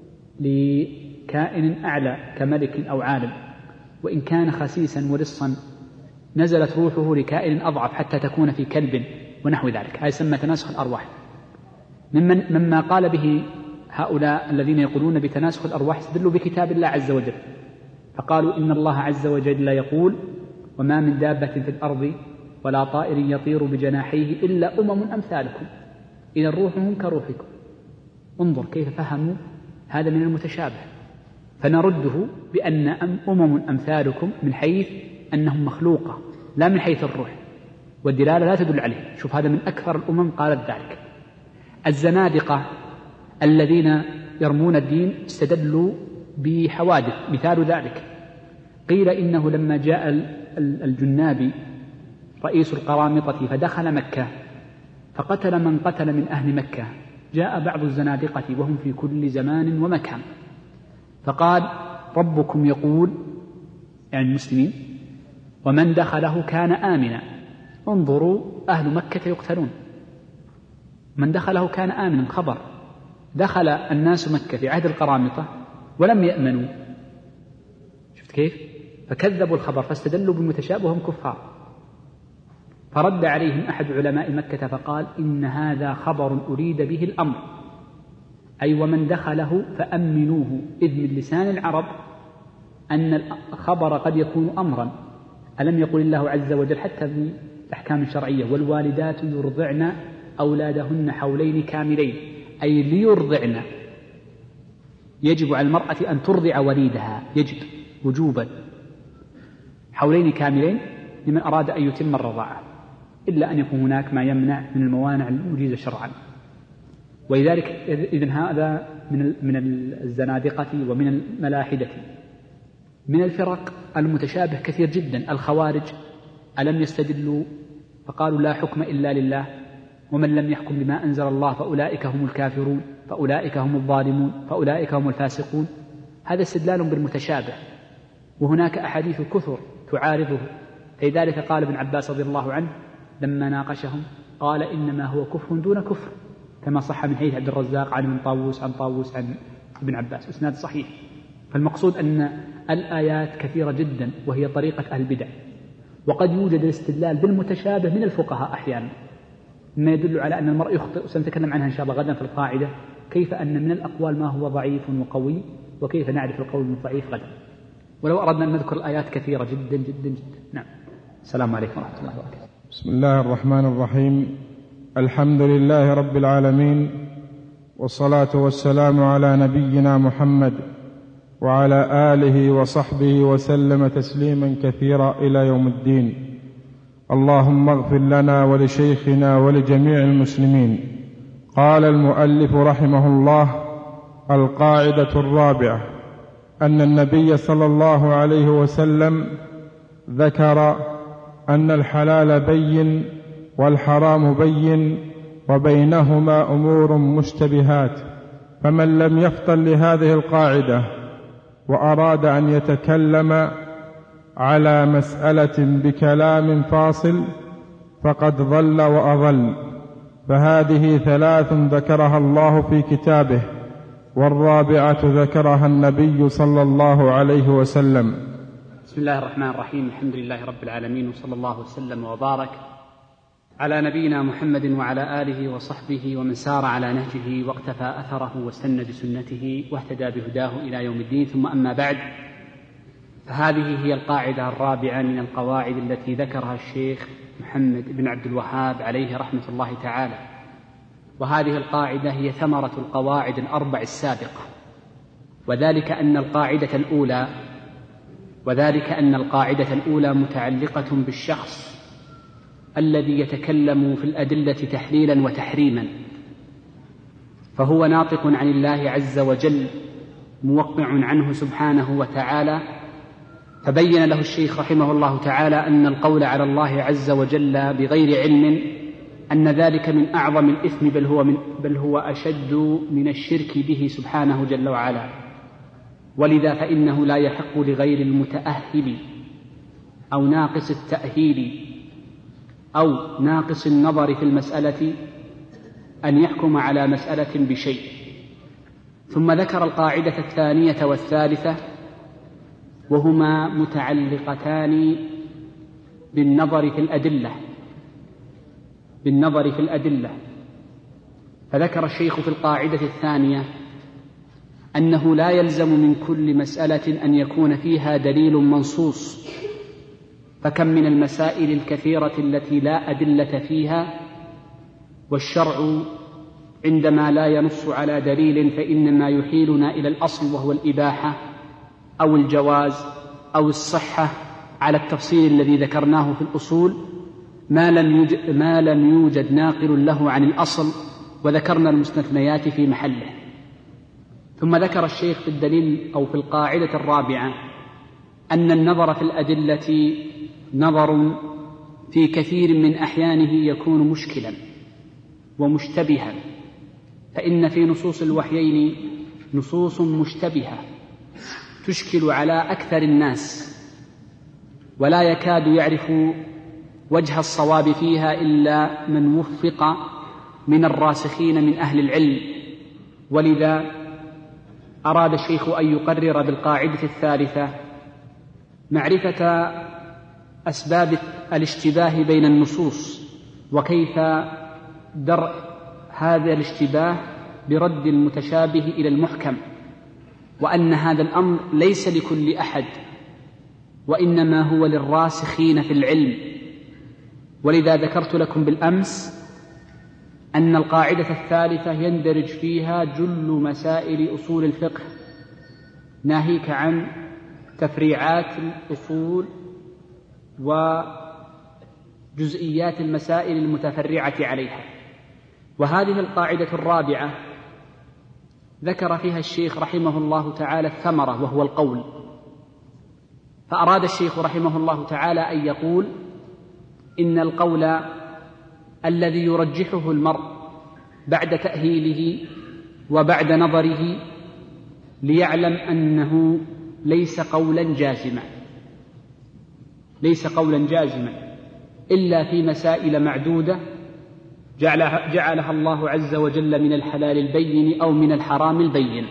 لكائن أعلى كملك أو عالم، وإن كان خسيسا ولصا نزلت روحه لكائن أضعف حتى تكون في كلب ونحو ذلك. هذا يسمى تناسخ الأرواح. مما قال به هؤلاء الذين يقولون بتناسخ الأرواح استدلوا بكتاب الله عز وجل، فقالوا إن الله عز وجل يقول: وما من دابة في الأرض ولا طائر يطير بجناحيه إلا أمثالكم، إذا روحهم كروحكم. انظر كيف فهموا هذا من المتشابه. فنرده بأن أمثالكم من حيث أنهم مخلوقة لا من حيث الروح، والدلالة لا تدل عليه. شوف، هذا من أكثر الأمم قالت ذلك. الزنادقة الذين يرمون الدين استدلوا بحوادث، مثال ذلك قيل إنه لما جاء الجنابي رئيس القرامطة فدخل مكة فقتل من قتل من أهل مكة، جاء بعض الزنادقة وهم في كل زمان ومكان فقال: ربكم يقول، يعني المسلمين، ومن دخله كان آمنا. انظروا، أهل مكة يقتلون، من دخله كان آمنا. خبر دخل الناس مكة في عهد القرامطة ولم يأمنوا. شفت كيف؟ فكذبوا الخبر فاستدلوا بالمتشابه وهم كفار. فرد عليهم أحد علماء مكة فقال: إن هذا خبر أريد به الأمر، أي ومن دخله فأمنوه، إذ من لسان العرب أن الخبر قد يكون أمرا. ألم يقل الله عز وجل حتى في الأحكام الشرعية: والوالدات يرضعن أولادهن حولين كاملين، أي ليرضعن. يجب على المرأة أن ترضع وليدها، يجب وجوبا حولين كاملين، لمن أراد أن يتم الرضاعة، إلا أن يكون هناك ما يمنع من الموانع المجيزة شرعا. ولذلك إذن هذا من الزنادقة ومن الملاحدة. من الفرق المتشابه كثير جدا الخوارج، ألم يستدلوا فقالوا لا حكم إلا لله، ومن لم يحكم بما أنزل الله فأولئك هم الكافرون، فأولئك هم الظالمون، فأولئك هم الفاسقون. هذا استدلال بالمتشابه، وهناك أحاديث كثر تعارضه. لذلك قال ابن عباس رضي الله عنه لما ناقشهم قال إنما هو كفر دون كفر، كما صح من حديث عبد الرزاق عن طاووس عن ابن عباس، إسناد صحيح. فالمقصود أن الآيات كثيرة جدا وهي طريقة أهل البدع، وقد يوجد الاستدلال بالمتشابه من الفقهاء أحيانا، ما يدل على أن المرء يخطئ، وسنتكلم عنها إن شاء الله غدا في القاعدة، كيف أن من الأقوال ما هو ضعيف وقوي، وكيف نعرف القول من الضعيف غدا. ولو أردنا أن نذكر الآيات كثيرة جدا جدا جدا. نعم. السلام عليكم ورحمة الله وبركاته. بسم الله الرحمن الرحيم. الحمد لله رب العالمين، والصلاة والسلام على نبينا محمد وعلى آله وصحبه وسلم تسليما كثيرا إلى يوم الدين. اللهم اغفر لنا ولشيخنا ولجميع المسلمين. قال المؤلف رحمه الله: القاعدة الرابعة أن النبي صلى الله عليه وسلم ذكر أن الحلال بين والحرام بين وبينهما أمور مشتبهات، فمن لم يفطن لهذه القاعدة وأراد أن يتكلم على مسألة بكلام فاصل فقد ضل وأضل. فهذه ثلاث ذكرها الله في كتابه، والرابعة ذكرها النبي صلى الله عليه وسلم. بسم الله الرحمن الرحيم. الحمد لله رب العالمين، وصلى الله وسلم وبارك على نبينا محمد وعلى آله وصحبه ومن سار على نهجه واقتفى أثره واستنى بسنته واهتدى بهداه إلى يوم الدين. ثم أما بعد، فهذه هي القاعدة الرابعة من القواعد التي ذكرها الشيخ محمد بن عبد الوهاب عليه رحمة الله تعالى. وهذه القاعدة هي ثمرة القواعد الأربع السابقة، وذلك أن القاعدة الأولى متعلقة بالشخص الذي يتكلم في الأدلة تحليلا وتحريما، فهو ناطق عن الله عز وجل موقع عنه سبحانه وتعالى. فبين له الشيخ رحمه الله تعالى أن القول على الله عز وجل بغير علم أن ذلك من أعظم الإثم، بل هو أشد من الشرك به سبحانه جل وعلا. ولذا فإنه لا يحق لغير المتأهل أو ناقص التأهيل أو ناقص النظر في المسألة أن يحكم على مسألة بشيء. ثم ذكر القاعدة الثانية والثالثة، وهما متعلقتان بالنظر في الأدلة. فذكر الشيخ في القاعدة الثانية أنه لا يلزم من كل مسألة أن يكون فيها دليل منصوص، فكم من المسائل الكثيرة التي لا أدلة فيها، والشرع عندما لا ينص على دليل فإنما يحيلنا إلى الأصل، وهو الإباحة أو الجواز أو الصحة، على التفصيل الذي ذكرناه في الأصول، ما لم يوجد ناقل له عن الأصل، وذكرنا المستثنيات في محله. ثم ذكر الشيخ في الدليل أو في القاعدة الرابعة أن النظر في الأدلة نظر في كثير من أحيانه يكون مشكلا ومشتبها، فإن في نصوص الوحيين نصوص مشتبهة تشكل على أكثر الناس، ولا يكاد يعرف وجه الصواب فيها إلا من وفق من الراسخين من أهل العلم. ولذا أراد الشيخ أن يقرر بالقاعدة الثالثة معرفة أسباب الاشتباه بين النصوص، وكيف درء هذا الاشتباه برد المتشابه إلى المحكم، وأن هذا الأمر ليس لكل أحد، وإنما هو للراسخين في العلم. ولذا ذكرت لكم بالأمس أن القاعدة الثالثة يندرج فيها جل مسائل أصول الفقه، ناهيك عن تفريعات الأصول جزئيات المسائل المتفرعة عليها. وهذه القاعدة الرابعة ذكر فيها الشيخ رحمه الله تعالى الثمرة وهو القول، فأراد الشيخ رحمه الله تعالى أن يقول إن القول الذي يرجحه المرء بعد تأهيله وبعد نظره ليعلم أنه ليس قولا جازما إلا في مسائل معدودة جعلها الله عز وجل من الحلال البين أو من الحرام البين.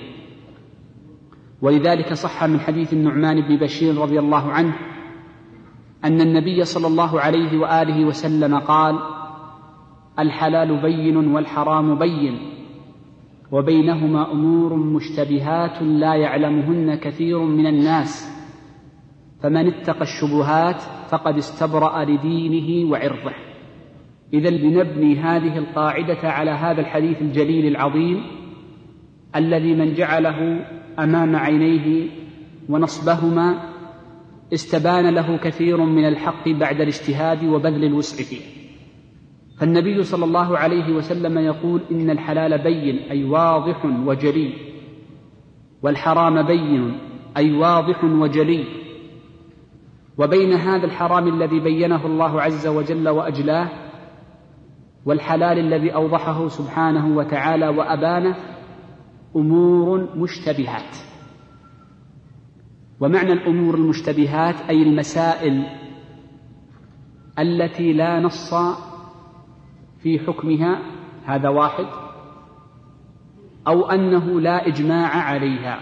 ولذلك صح من حديث النعمان بن بشير رضي الله عنه أن النبي صلى الله عليه وآله وسلم قال: الحلال بين والحرام بين وبينهما أمور مشتبهات لا يعلمهن كثير من الناس فمن اتقى الشبهات فقد استبرأ لدينه وعرضه. إذن لنبني هذه القاعدة على هذا الحديث الجليل العظيم الذي من جعله أمام عينيه ونصبهما استبان له كثير من الحق بعد الاجتهاد وبذل الوسع فيه. فالنبي صلى الله عليه وسلم يقول: إن الحلال بين أي واضح وجلي، والحرام بين أي واضح وجلي، وبين هذا الحرام الذي بينه الله عز وجل وأجلاه والحلال الذي أوضحه سبحانه وتعالى وأبانه أمور مشتبهات. ومعنى الأمور المشتبهات أي المسائل التي لا نص في حكمها، هذا واحد، أو أنه لا إجماع عليها.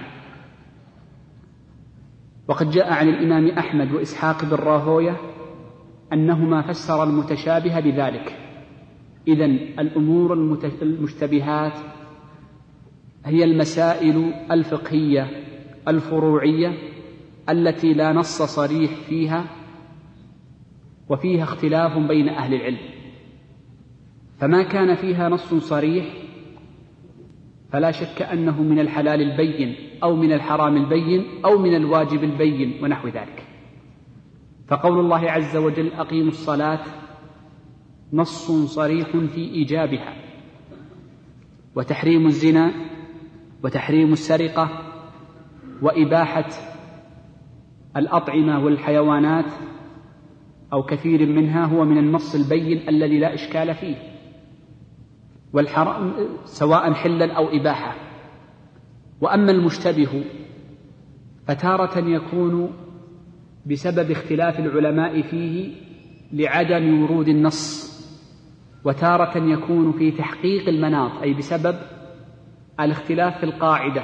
وقد جاء عن الإمام أحمد وإسحاق بن راهوية أنهما فسر المتشابه بذلك. إذن الأمور المشتبهات هي المسائل الفقهية الفروعية التي لا نص صريح فيها وفيها اختلاف بين أهل العلم، فما كان فيها نص صريح فلا شك أنه من الحلال البين أو من الحرام البين أو من الواجب البين ونحو ذلك. فقول الله عز وجل: أقيموا الصلاة نص صريح في إيجابها، وتحريم الزنا وتحريم السرقة وإباحة الأطعمة والحيوانات أو كثير منها هو من النص البين الذي لا إشكال فيه، والحرام سواء حلا أو إباحة. وأما المشتبه فتارة يكون بسبب اختلاف العلماء فيه لعدم ورود النص، وتارة يكون في تحقيق المناط أي بسبب الاختلاف في القاعدة،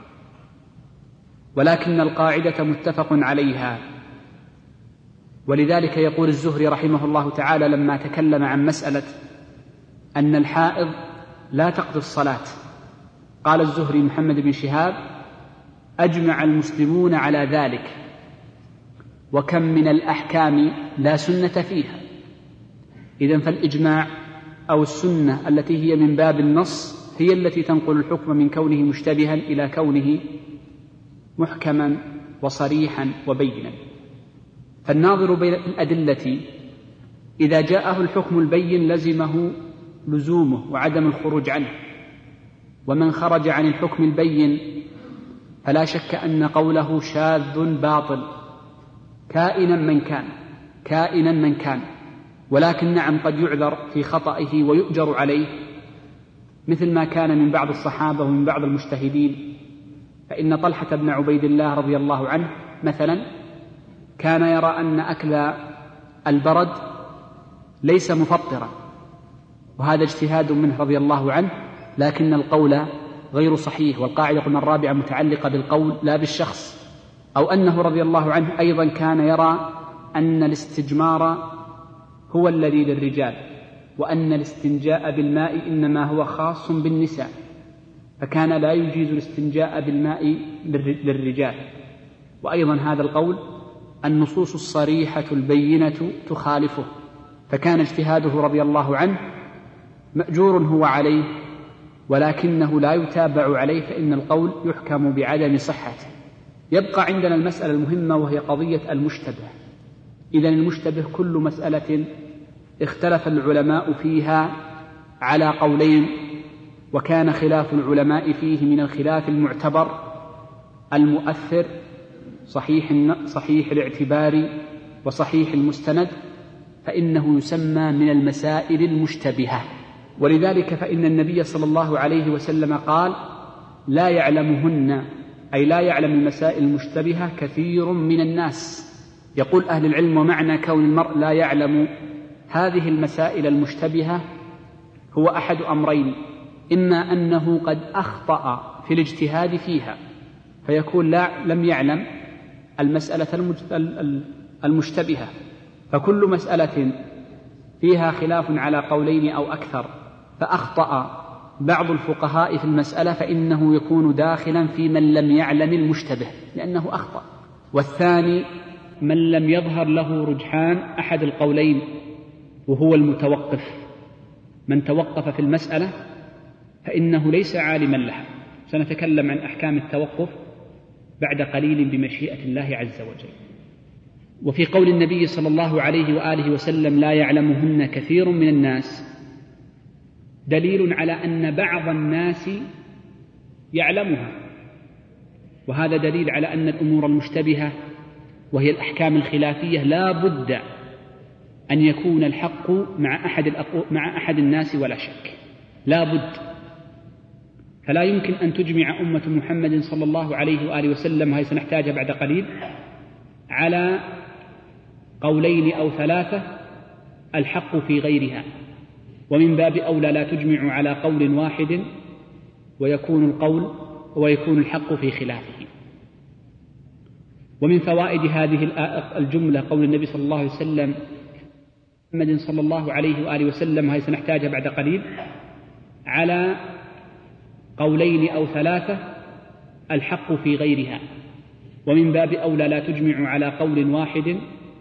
ولكن القاعدة متفق عليها. ولذلك يقول الزهري رحمه الله تعالى لما تكلم عن مسألة أن الحائض لا تقضي الصلاة، قال الزهري محمد بن شهاب: أجمع المسلمون على ذلك، وكم من الأحكام لا سنة فيها. إذن فالإجماع أو السنة التي هي من باب النص هي التي تنقل الحكم من كونه مشتبها إلى كونه محكما وصريحا وبينا. فالناظر بين الأدلة إذا جاءه الحكم البين لزمه لزومه وعدم الخروج عنه، ومن خرج عن الحكم البين فلا شك أن قوله شاذ باطل كائنا من كان. ولكن نعم قد يعذر في خطئه ويؤجر عليه، مثل ما كان من بعض الصحابة ومن بعض المجتهدين. فإن طلحة بن عبيد الله رضي الله عنه مثلا كان يرى أن أكل البرد ليس مفطرا، وهذا اجتهاد منه رضي الله عنه، لكن القول غير صحيح. والقاعدة قلنا الرابعة متعلقة بالقول لا بالشخص. أو أنه رضي الله عنه أيضا كان يرى أن الاستجمار هو الذي للرجال، وأن الاستنجاء بالماء إنما هو خاص بالنساء، فكان لا يجيز الاستنجاء بالماء للرجال. وأيضا هذا القول النصوص الصريحة البينة تخالفه، فكان اجتهاده رضي الله عنه مأجور هو عليه، ولكنه لا يتابع عليه، فإن القول يحكم بعدم صحته. يبقى عندنا المسألة المهمة وهي قضية المشتبه. إذن المشتبه كل مسألة اختلف العلماء فيها على قولين، وكان خلاف العلماء فيه من الخلاف المعتبر المؤثر صحيح الاعتبار وصحيح المستند، فإنه يسمى من المسائل المشتبهة. ولذلك فإن النبي صلى الله عليه وسلم قال: لا يعلمهن، أي لا يعلم المسائل المشتبهة كثير من الناس. يقول أهل العلم: ومعنى كون المرء لا يعلم هذه المسائل المشتبهة هو أحد أمرين: إما أنه قد أخطأ في الاجتهاد فيها فيكون لم يعلم المسألة المشتبهة، فكل مسألة فيها خلاف على قولين أو أكثر فأخطأ بعض الفقهاء في المسألة فإنه يكون داخلا في من لم يعلم المشتبه لأنه أخطأ. والثاني من لم يظهر له رجحان أحد القولين وهو المتوقف، من توقف في المسألة فإنه ليس عالما لها. سنتكلم عن أحكام التوقف بعد قليل بمشيئة الله عز وجل. وفي قول النبي صلى الله عليه وآله وسلم: لا يعلمهن كثير من الناس، دليل على أن بعض الناس يعلمها، وهذا دليل على أن الأمور المشتبهة وهي الأحكام الخلافية لا بد أن يكون الحق مع أحد الناس ولا شك، لا بد. فلا يمكن أن تجمع أمة محمد صلى الله عليه وآله وسلم، وهي سنحتاجها بعد قليل، على قولين أو ثلاثة الحق في غيرها، ومن باب أولى لا تجمع على قول واحد ويكون الحق في خلافه. ومن فوائد هذه الجملة قول النبي صلى الله عليه وسلم محمد صلى الله عليه وآله وسلم، وهي سنحتاجها بعد قليل، على قولين أو ثلاثة الحق في غيرها، ومن باب أولى لا تجمع على قول واحد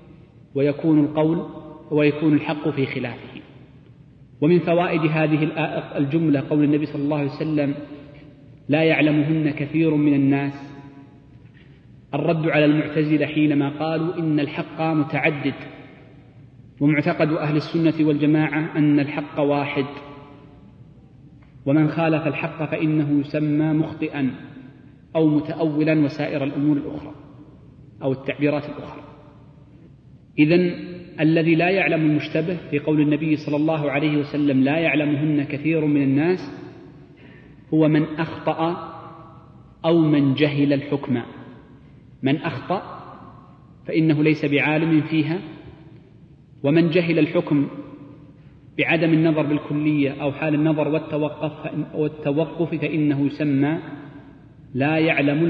ويكون الحق في خلافه. ومن فوائد هذه الجملة قول النبي صلى الله عليه وسلم: لا يعلمهن كثير من الناس، الرد على المعتزلة حينما قالوا إن الحق متعدد، ومعتقد أهل السنة والجماعة أن الحق واحد، ومن خالف الحق فإنه يسمى مخطئا أو متأولا وسائر الأمور الأخرى أو التعبيرات الأخرى. إذن الذي لا يعلم المشتبه في قول النبي صلى الله عليه وسلم: لا يعلمهن كثير من الناس، هو من أخطأ أو من جهل الحكم. من أخطأ فإنه ليس بعالم فيها، ومن جهل الحكم بعدم النظر بالكلية أو حال النظر والتوقف فإنه يسمى لا يعلم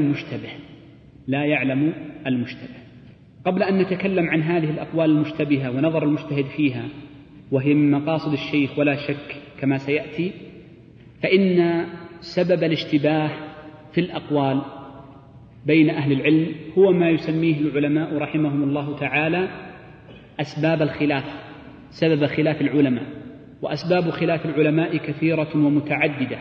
المشتبه. قبل أن نتكلم عن هذه الأقوال المشتبهة ونظر المجتهد فيها، وهي من مقاصد الشيخ ولا شك كما سيأتي، فإن سبب الاشتباه في الأقوال بين أهل العلم هو ما يسميه العلماء رحمهم الله تعالى أسباب الخلاف، سبب خلاف العلماء. وأسباب خلاف العلماء كثيرة ومتعددة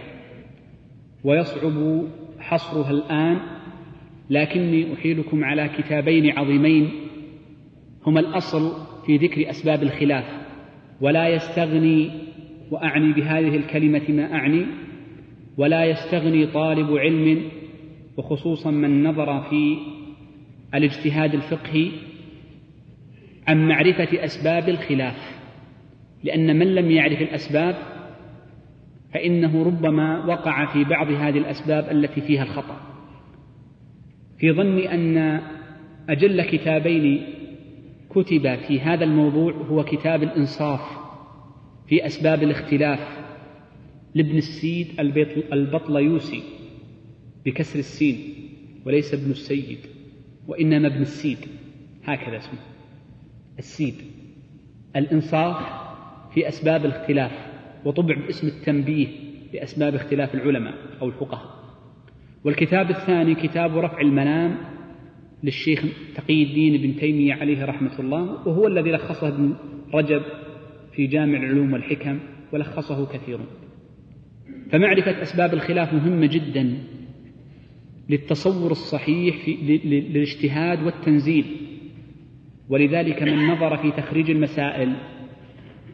ويصعب حصرها الآن، لكني أحيلكم على كتابين عظيمين هما الأصل في ذكر أسباب الخلاف، ولا يستغني، وأعني بهذه الكلمة ما أعني، ولا يستغني طالب علم وخصوصا من نظر في الاجتهاد الفقهي عن معرفة أسباب الخلاف، لأن من لم يعرف الأسباب فإنه ربما وقع في بعض هذه الأسباب التي فيها الخطأ. في ظني أن أجل كتابين كتب في هذا الموضوع هو كتاب الإنصاف في أسباب الاختلاف لابن السيد البطليوسي بكسر السين، وليس ابن السيد وإنما ابن السيد، هكذا اسمه السيد، الإنصاف في أسباب الاختلاف، وطبع باسم التنبيه لأسباب اختلاف العلماء أو الفقهاء. والكتاب الثاني كتاب رفع المنام للشيخ تقي الدين ابن تيمية عليه رحمة الله، وهو الذي لخصه ابن رجب في جامع العلوم والحكم ولخصه كثيرون. فمعرفة أسباب الخلاف مهمة جدا للتصور الصحيح للاجتهاد والتنزيل، ولذلك من نظر في تخريج المسائل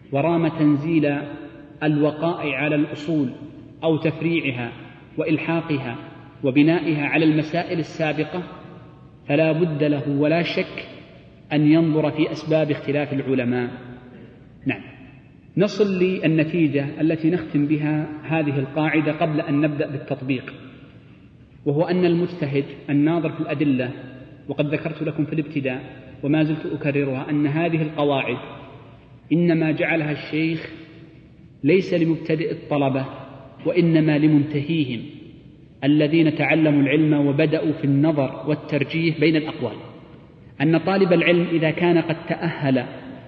ورام تنزيل الوقائع على الأصول أو تفريعها وإلحاقها وبنائها على المسائل السابقة فلا بد له ولا شك أن ينظر في أسباب اختلاف العلماء. نعم، نصل للنتيجة التي نختم بها هذه القاعدة قبل أن نبدأ بالتطبيق، وهو أن المجتهد الناظر في الأدلة، وقد ذكرت لكم في الابتداء وما زلت أكررها، أن هذه القواعد إنما جعلها الشيخ ليس لمبتدئ الطلبة وإنما لمنتهيهم الذين تعلموا العلم وبدأوا في النظر والترجيح بين الأقوال. أن طالب العلم إذا كان قد تأهل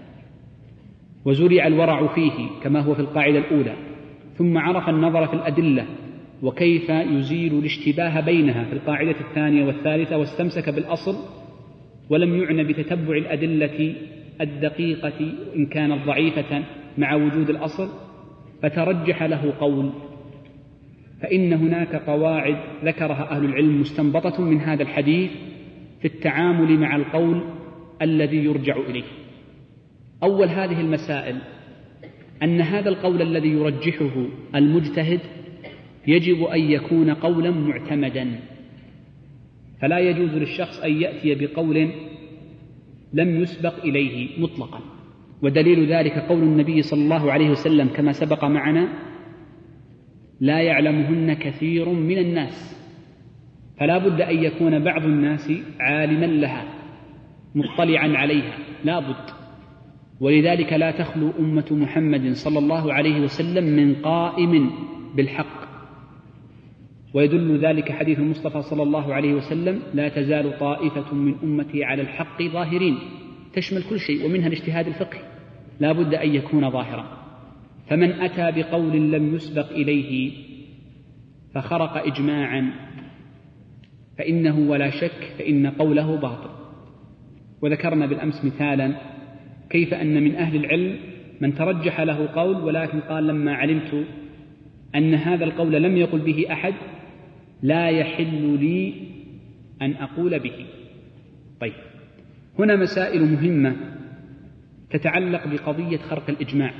وزرع الورع فيه كما هو في القاعدة الأولى، ثم عرف النظر في الأدلة وكيف يزيل الاشتباه بينها في القاعدة الثانية والثالثة، واستمسك بالأصل ولم يعنى بتتبع الأدلة الدقيقة إن كانت ضعيفة مع وجود الأصل، فترجح له قول، فإن هناك قواعد ذكرها أهل العلم مستنبطة من هذا الحديث في التعامل مع القول الذي يرجع إليه. أول هذه المسائل أن هذا القول الذي يرجحه المجتهد يجب أن يكون قولا معتمدا، فلا يجوز للشخص أن يأتي بقول لم يسبق إليه مطلقا. ودليل ذلك قول النبي صلى الله عليه وسلم كما سبق معنا: لا يعلمهن كثير من الناس. فلا بد أن يكون بعض الناس عالما لها مطلعا عليها، لا بد. ولذلك لا تخلو أمة محمد صلى الله عليه وسلم من قائم بالحق، ويدل ذلك حديث المصطفى صلى الله عليه وسلم: لا تزال طائفة من أمتي على الحق ظاهرين، تشمل كل شيء ومنها الاجتهاد الفقهي، لا بد أن يكون ظاهرا. فمن أتى بقول لم يسبق إليه فخرق إجماعا فإنه ولا شك فإن قوله باطل. وذكرنا بالأمس مثالا كيف أن من أهل العلم من ترجح له قول ولكن قال: لما علمت أن هذا القول لم يقل به أحد لا يحل لي أن أقول به. طيب، هنا مسائل مهمة تتعلق بقضية خرق الإجماع.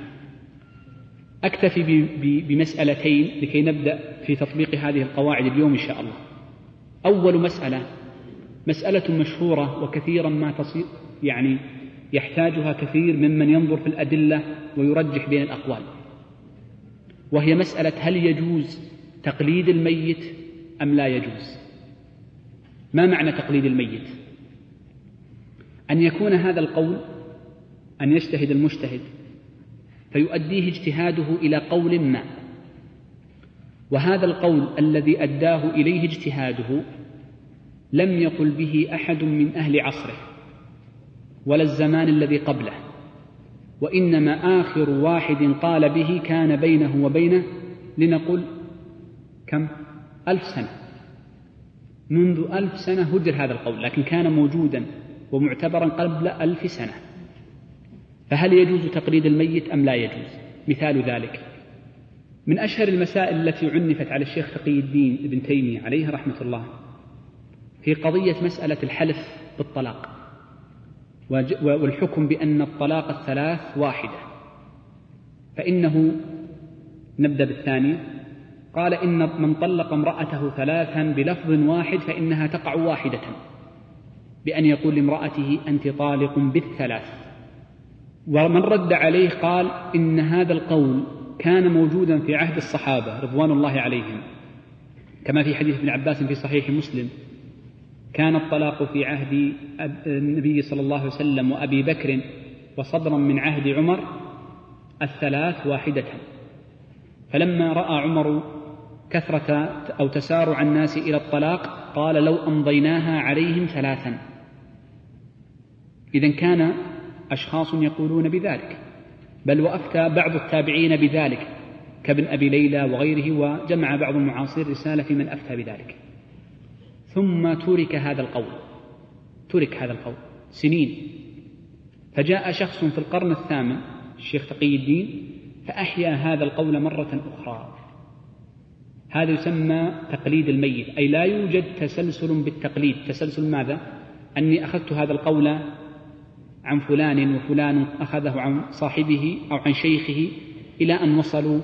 أكتفي بمسألتين لكي نبدأ في تطبيق هذه القواعد اليوم إن شاء الله. أول مسألة مشهورة وكثيرا ما تصير يحتاجها كثير ممن ينظر في الأدلة ويرجح بين الأقوال، وهي مسألة: هل يجوز تقليد الميت أم لا يجوز؟ ما معنى تقليد الميت؟ أن يكون هذا القول، أن يجتهد المجتهد فيؤديه اجتهاده إلى قول ما، وهذا القول الذي أداه إليه اجتهاده لم يقل به أحد من أهل عصره ولا الزمان الذي قبله، وإنما آخر واحد قال به كان بينه وبينه لنقل كم 1000 سنة، منذ 1000 سنة هجر هذا القول، لكن كان موجودا ومعتبرا قبل 1000 سنة. فهل يجوز تقليد الميت أم لا يجوز؟ مثال ذلك من أشهر المسائل التي عنفت على الشيخ تقي الدين ابن تيمية عليه رحمة الله في قضية مسألة الحلف بالطلاق والحكم بأن الطلاق الثلاث واحدة. فإنه نبدأ بالثانية، قال: إن من طلق امرأته ثلاثا بلفظ واحد فإنها تقع واحدة، بأن يقول لامرأته: أنت طالق بالثلاث. ومن رد عليه قال: إن هذا القول كان موجودا في عهد الصحابة رضوان الله عليهم، كما في حديث ابن عباس في صحيح مسلم: كان الطلاق في عهد النبي صلى الله عليه وسلم وأبي بكر وصدرا من عهد عمر الثلاث واحدة. فلما رأى عمر كثرة أو تسارع الناس إلى الطلاق قال: لو أمضيناها عليهم ثلاثا. إذن كان أشخاص يقولون بذلك، بل وأفتى بعض التابعين بذلك كابن أبي ليلى وغيره، وجمع بعض المعاصرين رسالة في من أفتى بذلك. ثم ترك هذا القول سنين، فجاء شخص في القرن الثامن الشيخ تقي الدين فأحيا هذا القول مرة أخرى. هذا يسمى تقليد الميت، أي لا يوجد تسلسل بالتقليد. تسلسل ماذا؟ أني أخذت هذا القول عن فلان وفلان أخذه عن صاحبه أو عن شيخه، إلى أن وصلوا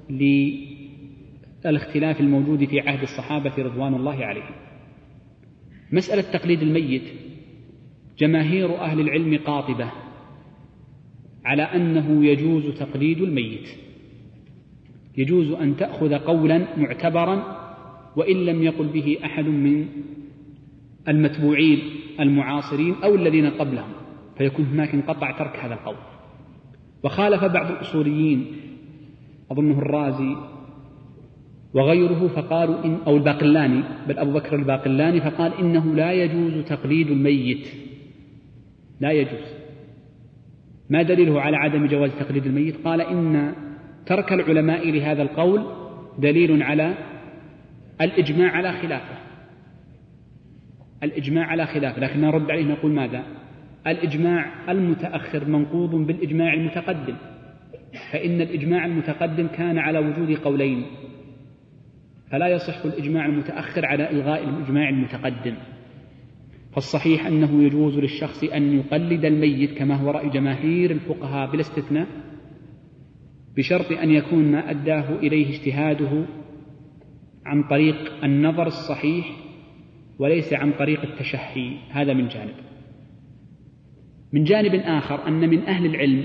للاختلاف الموجود في عهد الصحابة رضوان الله عليهم. مسألة تقليد الميت جماهير أهل العلم قاطبة على أنه يجوز تقليد الميت، يجوز أن تأخذ قولا معتبرا وإن لم يقل به أحد من المتبوعين المعاصرين أو الذين قبلهم، فيكون هناك انقطع ترك هذا القول. وخالف بعض الأصوليين أظنه الرازي وغيره فقالوا أو الباقلاني، بل أبو بكر الباقلاني، فقال إنه لا يجوز تقليد الميت، لا يجوز. ما دليله على عدم جواز تقليد الميت؟ قال إن ترك العلماء لهذا القول دليل على الإجماع على خلافه، الإجماع على خلافه. لكن نرد عليه نقول ماذا؟ الإجماع المتأخر منقوض بالإجماع المتقدم، فإن الإجماع المتقدم كان على وجود قولين، فلا يصح الإجماع المتأخر على إلغاء الإجماع المتقدم. فالصحيح أنه يجوز للشخص أن يقلد الميت كما هو رأي جماهير الفقهاء بلا استثناء، بشرط أن يكون ما أداه إليه اجتهاده عن طريق النظر الصحيح وليس عن طريق التشهي. هذا من جانب. من جانب آخر أن من أهل العلم،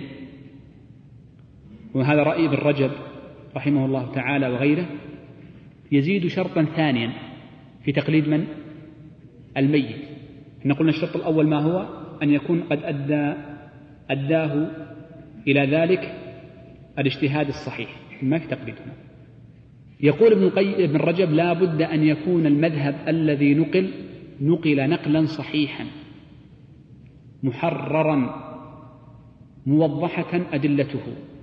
وهذا رأي ابن رجب رحمه الله تعالى وغيره، يزيد شرطا ثانيا في تقليد من؟ الميت. احنا قلنا الشرط الأول ما هو؟ أن يكون قد أداه إلى ذلك الاجتهاد الصحيح، ما في تقليد. يقول ابن رجب لا بد أن يكون المذهب الذي نقل نقلا صحيحا محررا موضحة أدلته،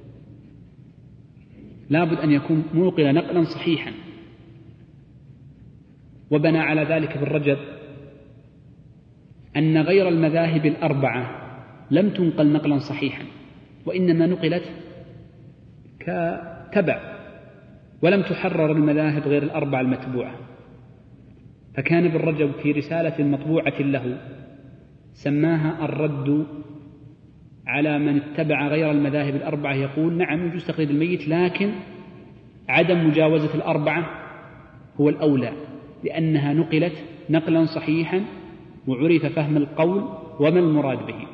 لا بد أن يكون نقل نقلا صحيحا. وبنى على ذلك ابن رجب أن غير المذاهب الأربعة لم تنقل نقلا صحيحا، وإنما نقلت كتبع، ولم تحرر المذاهب غير الأربعة المتبوعة. فكان ابن رجب في رسالة مطبوعة له سماها الرد على من اتبع غير المذاهب الأربعة، يقول نعم يجوز تقليد الميت، لكن عدم مجاوزة الأربعة هو الأولى، لأنها نقلت نقلا صحيحا وعرف فهم القول وما المراد به.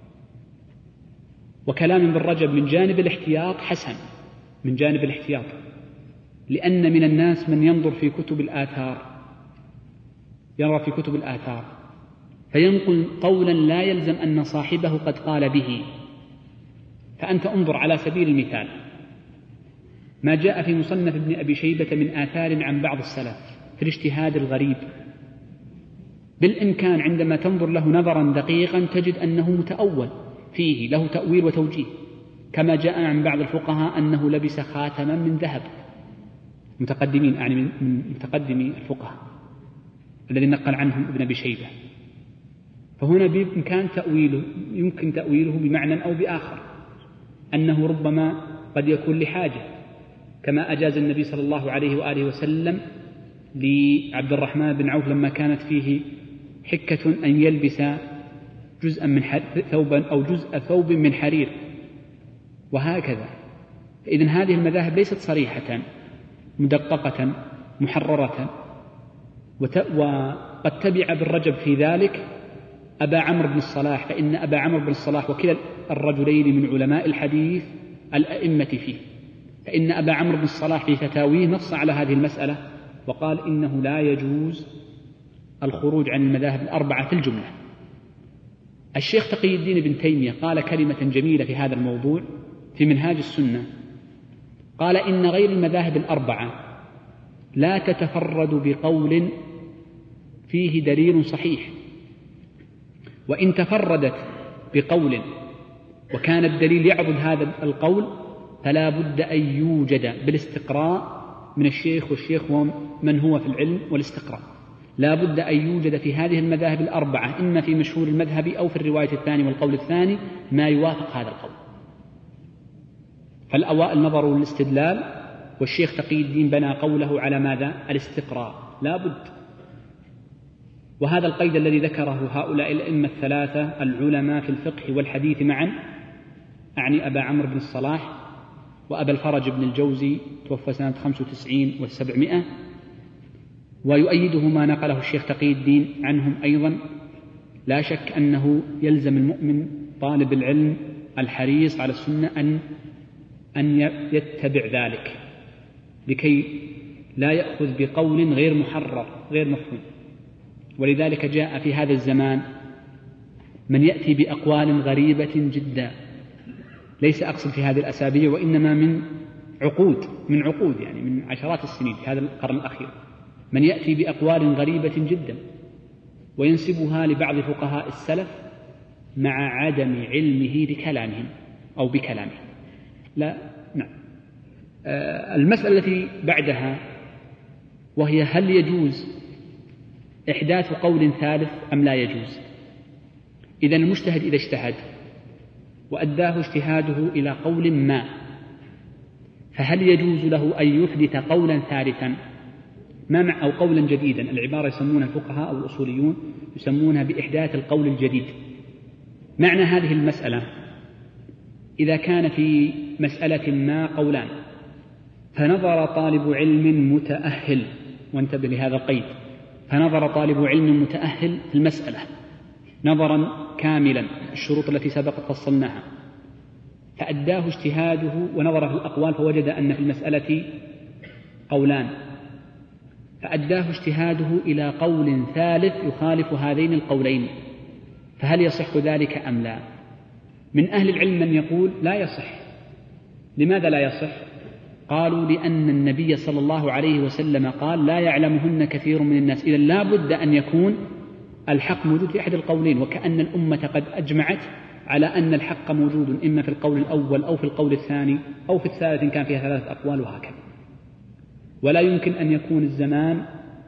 وكلام ابن رجب من جانب الاحتياط حسن، من جانب الاحتياط، لأن من الناس من ينظر في كتب الآثار، يرى في كتب الآثار فينقل قولا لا يلزم أن صاحبه قد قال به. فأنت انظر على سبيل المثال ما جاء في مصنف ابن أبي شيبة من آثار عن بعض السلف في الاجتهاد الغريب، بالإمكان عندما تنظر له نظرا دقيقا تجد أنه متأول فيه، له تأويل وتوجيه، كما جاء عن بعض الفقهاء أنه لبس خاتما من ذهب، متقدمين يعني من متقدمي الفقهاء الذي نقل عنهم ابن أبي شيبة. فهنا بإمكان تأويله، يمكن تأويله بمعنى أو بآخر، أنه ربما قد يكون لحاجة، كما أجاز النبي صلى الله عليه وآله وسلم لعبد الرحمن بن عوف لما كانت فيه حكة أن يلبس جزءا من ثوبا أو جزء ثوب من حرير، وهكذا. إذن هذه المذاهب ليست صريحة مدققة محررة. وقد تبع بالرجب في ذلك أبا عمرو بن الصلاح، فإن أبا عمرو بن الصلاح وكلا الرجلين من علماء الحديث الأئمة فيه، فإن أبا عمرو بن الصلاح في فتاويه نص على هذه المسألة وقال إنه لا يجوز الخروج عن المذاهب الأربعة في الجملة. الشيخ تقي الدين ابن تيمية قال كلمة جميلة في هذا الموضوع في منهاج السنة، قال إن غير المذاهب الأربعة لا تتفرد بقول فيه دليل صحيح، وإن تفردت بقول وكان الدليل يعضد هذا القول فلا بد أن يوجد بالاستقراء من الشيخ، والشيخ ومن هو في العلم والاستقراء، لا بد أن يوجد في هذه المذاهب الأربعة إما في مشهور المذهب أو في الرواية الثانية والقول الثاني ما يوافق هذا القول. فالأوائل نظروا للاستدلال، والشيخ تقي الدين بنى قوله على ماذا؟ الاستقراء، لا بد. وهذا القيد الذي ذكره هؤلاء الأئمة الثلاثة العلماء في الفقه والحديث معا، أعني أبا عمرو بن الصلاح وأبا الفرج بن الجوزي توفى سنة 95 و700، ويؤيده ما نقله الشيخ تقي الدين عنهم أيضا. لا شك أنه يلزم المؤمن طالب العلم الحريص على السنة أن يتبع ذلك لكي لا يأخذ بقول غير محرر غير مفهوم. ولذلك جاء في هذا الزمان من يأتي بأقوال غريبة جدا، ليس أقصد في هذه الأسابيع وإنما من عقود يعني من عشرات السنين في هذا القرن الأخير، من يأتي بأقوال غريبة جدا وينسبها لبعض فقهاء السلف مع عدم علمه لكلامهم أو بكلامهم. لا نعم. المسألة التي بعدها وهي هل يجوز إحداث قول ثالث أم لا يجوز؟ إذن المجتهد إذا اجتهد وأداه اجتهاده إلى قول ما، فهل يجوز له أن يحدث قولا ثالثا أو قولا جديدا؟ العبارة يسمونها الفقهاء أو الأصوليون يسمونها بإحداث القول الجديد. معنى هذه المسألة إذا كان في مسألة ما قولان فنظر طالب علم متأهل، وانتبه لهذا القيد، فنظر طالب علم متأهل في المسألة نظرا كاملا الشروط التي سبق فصلناها، فأداه اجتهاده ونظر في الأقوال فوجد أن في المسألة قولان، فأداه اجتهاده إلى قول ثالث يخالف هذين القولين، فهل يصح ذلك أم لا؟ من أهل العلم من يقول لا يصح. لماذا لا يصح؟ قالوا لأن النبي صلى الله عليه وسلم قال لا يعلمهن كثير من الناس، إذن لا بد أن يكون الحق موجود في أحد القولين، وكأن الأمة قد أجمعت على أن الحق موجود إما في القول الأول أو في القول الثاني أو في الثالث إن كان فيها 3 أقوال وهكذا. ولا يمكن أن يكون الزمان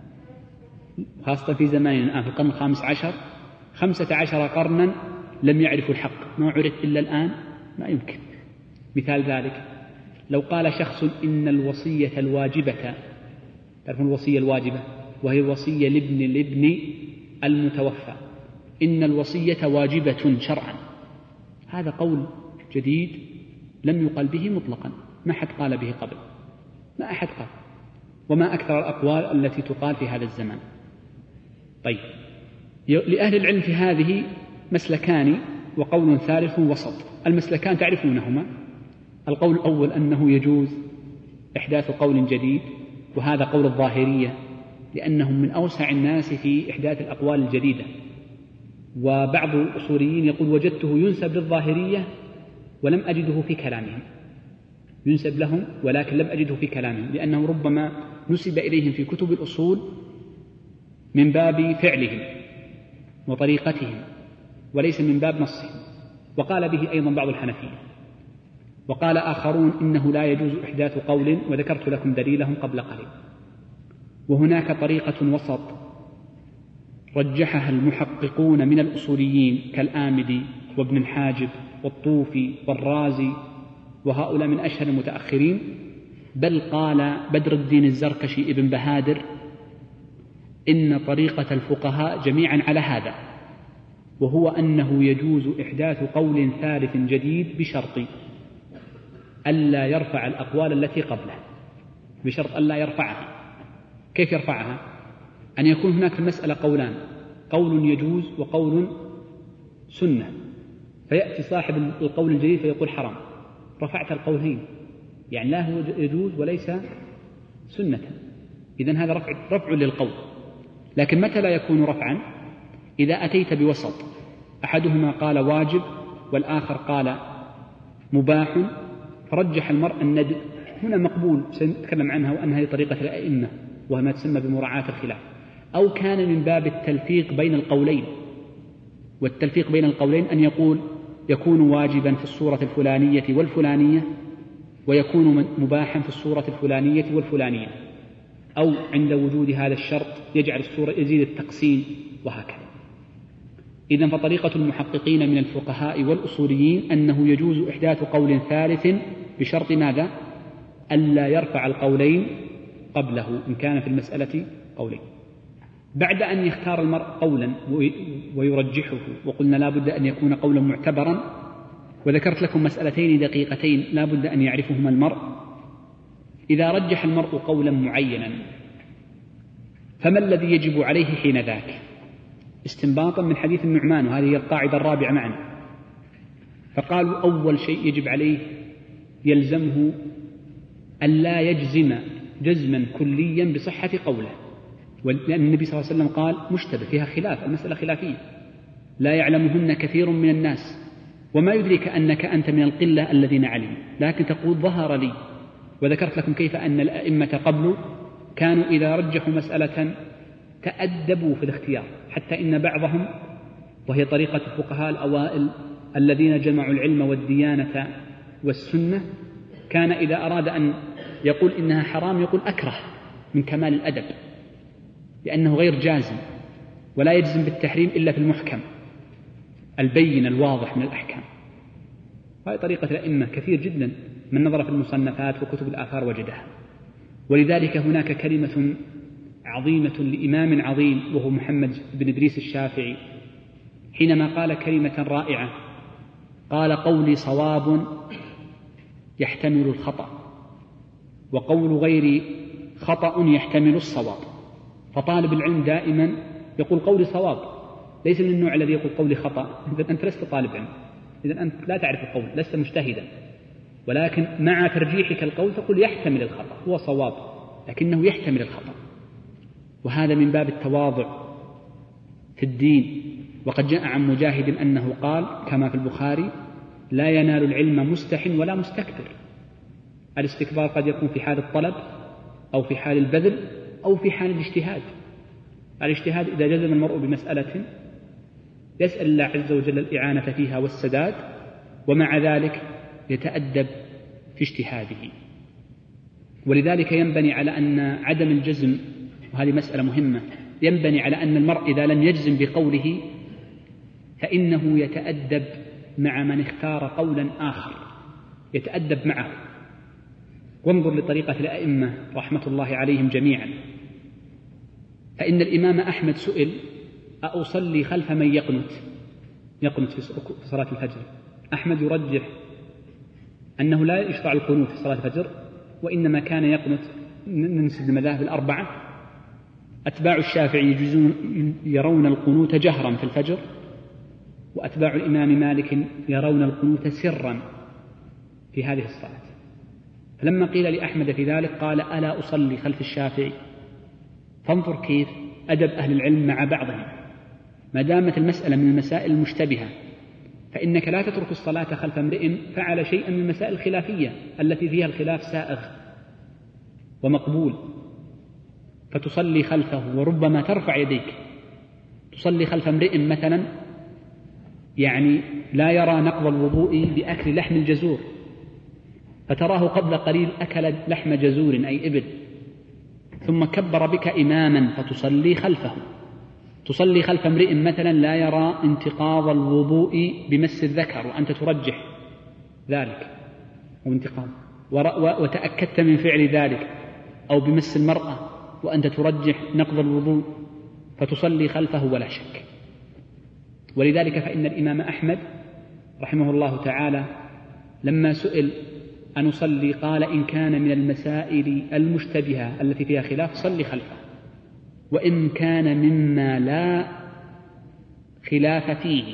خاصة في زماننا الآن في القرن 15 قرنا لم يعرفوا الحق، ما عرف إلا الآن، ما يمكن. مثال ذلك لو قال شخص إن الوصية الواجبة، تعرفون الوصية الواجبة وهي الوصية لابن المتوفى، إن الوصية واجبة شرعا، هذا قول جديد لم يقل به مطلقا، ما أحد قال به قبل، ما أحد قال، وما أكثر الأقوال التي تقال في هذا الزمان. طيب، لأهل العلم في هذه مسلكان وقول ثالث وسط. المسلكان تعرفونهما، القول الأول أنه يجوز إحداث قول جديد، وهذا قول الظاهرية لأنهم من أوسع الناس في إحداث الأقوال الجديدة، وبعض الأصوليين يقول وجدته ينسب للظاهرية ولم أجده في كلامهم، ينسب لهم ولكن لم أجده في كلامهم، لأنه ربما نسب إليهم في كتب الأصول من باب فعلهم وطريقتهم وليس من باب نصهم، وقال به أيضا بعض الحنفية. وقال آخرون إنه لا يجوز إحداث قول، وذكرت لكم دليلهم قبل قليل. وهناك طريقة وسط رجحها المحققون من الأصوليين كالآمدي وابن الحاجب والطوفي والرازي، وهؤلاء من أشهر المتأخرين، بل قال بدر الدين الزركشي ابن بهادر إن طريقة الفقهاء جميعا على هذا، وهو أنه يجوز إحداث قول ثالث جديد بشرط ألا يرفع الأقوال التي قبله، بشرط ألا يرفعها. كيف يرفعها؟ أن يكون هناك في المسألة قولان، قول يجوز وقول سنة، فيأتي صاحب القول الجديد فيقول حرام، رفعت القولين، يعني لا هو يجوز وليس سنة، إذن هذا رفع للقول. لكن متى لا يكون رفعا؟ إذا أتيت بوسط، أحدهما قال واجب والآخر قال مباح، فرجح المرء الندب، هنا مقبول، سنتكلم عنها وأنها هي طريقة الأئمة وهي ما تسمى بمراعاة الخلاف. أو كان من باب التلفيق بين القولين، والتلفيق بين القولين أن يكون واجبا في الصورة الفلانية والفلانية، ويكون مباحا في الصورة الفلانية والفلانية، أو عند وجود هذا الشرط يجعل الصورة يزيد التقسيم وهكذا. إذن فطريقة المحققين من الفقهاء والأصوليين أنه يجوز إحداث قول ثالث بشرط ماذا؟ ألا يرفع القولين قبله إن كان في المسألة قولين. بعد أن يختار المرء قولا ويرجحه، وقلنا لا بد أن يكون قولا معتبرا، وذكرت لكم مسألتين دقيقتين لا بد أن يعرفهما المرء. إذا رجح المرء قولا معينا فما الذي يجب عليه حين ذاك؟ استنباطا من حديث النعمان، وهذه هي القاعدة الرابعة معنا. فقالوا أول شيء يجب عليه يلزمه أن لا يجزم جزما كليا بصحة قوله، لأن النبي صلى الله عليه وسلم قال مشتبه فيها خلاف، المسألة خلافية لا يعلمهن كثير من الناس، وما يدريك أنك أنت من القلة الذين علموا، لكن تقول ظهر لي. وذكرت لكم كيف أن الأئمة قبل كانوا إذا رجحوا مسألة تأدبوا في الاختيار، حتى إن بعضهم، وهي طريقة الفقهاء الأوائل الذين جمعوا العلم والديانة والسنة، كان إذا أراد أن يقول إنها حرام يقول أكره من كمال الأدب، لأنه غير جازم، ولا يجزم بالتحريم إلا في المحكم البين الواضح من الأحكام. هذه طريقة الأئمة كثير جدا، من نظر في المصنفات وكتب الآثار وجدها. ولذلك هناك كلمة عظيمة لإمام عظيم وهو محمد بن إدريس الشافعي، حينما قال كلمة رائعة، قال قولي صواب يحتمل الخطأ، وقول غيري خطأ يحتمل الصواب. فطالب العلم دائما يقول قولي صواب، ليس من النوع الذي يقول قولي خطأ. إذن أنت لست طالب علم، إذن أنت لا تعرف القول، لست مجتهدا، ولكن مع ترجيحك القول تقول يحتمل الخطأ، هو صواب لكنه يحتمل الخطأ. وهذا من باب التواضع في الدين. وقد جاء عن مجاهد أنه قال كما في البخاري: لا ينال العلم مستح ولا مستكبر. الاستكبار قد يكون في حال الطلب أو في حال البذل أو في حال الاجتهاد. الاجتهاد إذا جزم المرء بمسألة يسأل الله عز وجل الإعانة فيها والسداد، ومع ذلك يتأدب في اجتهاده. ولذلك ينبني على أن عدم الجزم، وهذه مسألة مهمة، ينبني على أن المرء إذا لم يجزم بقوله فإنه يتأدب مع من اختار قولا آخر، يتأدب معه. وانظر لطريقة الأئمة رحمة الله عليهم جميعا، فإن الإمام أحمد سئل: أصلي خلف من يقنت في صلاة الفجر؟ أحمد يرجح أنه لا يشرع القنوت في صلاة الفجر، وإنما كان يقنت من المذاهب الأربعة. أتباع الشافعي يرون القنوت جهرا في الفجر، وأتباع الإمام مالك يرون القنوت سرا في هذه الصلاة. فلما قيل لأحمد في ذلك قال: ألا أصلي خلف الشافعي؟ فانظر كيف أدب أهل العلم مع بعضهم. ما دامت المسألة من المسائل المشتبهة فإنك لا تترك الصلاة خلف امرئ فعل شيئا من المسائل الخلافية التي فيها الخلاف سائغ ومقبول، فتصلي خلفه. وربما ترفع يديك، تصلي خلف امرئ مثلا يعني لا يرى نقض الوضوء بأكل لحم الجزور، فتراه قبل قليل أكل لحم جزور أي إبل، ثم كبر بك إماما فتصلي خلفه. تصلي خلف امرئ مثلا لا يرى انتقاض الوضوء بمس الذكر وأنت ترجح ذلك وانتقاض، وتأكدت من فعل ذلك، أو بمس المرأة وأنت ترجح نقض الوضوء، فتصلي خلفه ولا شك. ولذلك فإن الإمام أحمد رحمه الله تعالى لما سئل أن أصلي قال: إن كان من المسائل المشتبهة التي فيها خلاف صلي خلفه، وإن كان مما لا خلاف فيه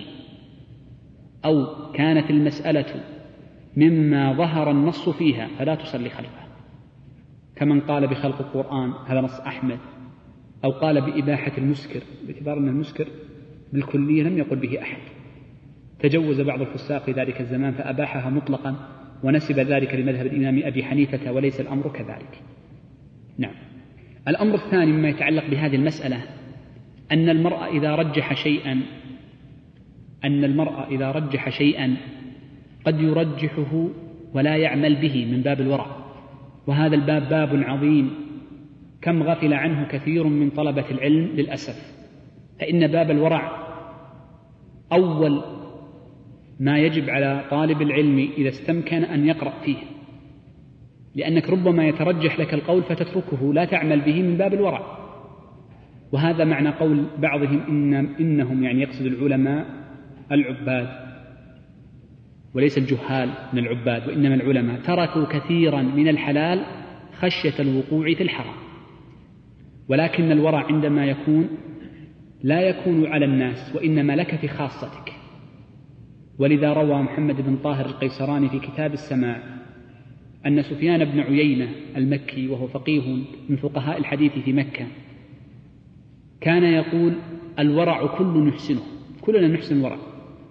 أو كانت المسألة مما ظهر النص فيها فلا تصلي خلفه، كمن قال بخلق القرآن، هذا نص أحمد، أو قال بإباحة المسكر، باعتبار أن المسكر بالكلية لم يقل به أحد، تجوز بعض الفساق في ذلك الزمان فأباحها مطلقا ونسب ذلك لمذهب الإمام أبي حنيفة، وليس الأمر كذلك. نعم. الأمر الثاني مما يتعلق بهذه المسألة أن المرء إذا رجح شيئا قد يرجحه ولا يعمل به من باب الورع، وهذا الباب باب عظيم كم غفل عنه كثير من طلبة العلم للأسف. فإن باب الورع أول ما يجب على طالب العلم إذا استمكن أن يقرأ فيه، لأنك ربما يترجح لك القول فتتركه لا تعمل به من باب الورع. وهذا معنى قول بعضهم إنهم يعني يقصد العلماء العباد وليس الجهال من العباد، وإنما العلماء تركوا كثيرا من الحلال خشية الوقوع في الحرام. ولكن الورع عندما يكون لا يكون على الناس وإنما لك في خاصتك. ولذا روى محمد بن طاهر القيسراني في كتاب السماع أن سفيان بن عيينة المكي وهو فقيه من فقهاء الحديث في مكة كان يقول الورع كل نحسنه، كلنا نحسن الورع،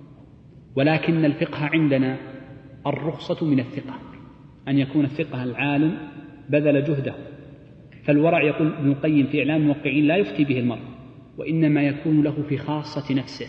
ولكن الفقه عندنا الرخصة من الثقة، أن يكون الثقة العالم بذل جهده. فالورع يقول ابن القيم في إعلام الموقعين لا يفتي به المرء وإنما يكون له في خاصة نفسه.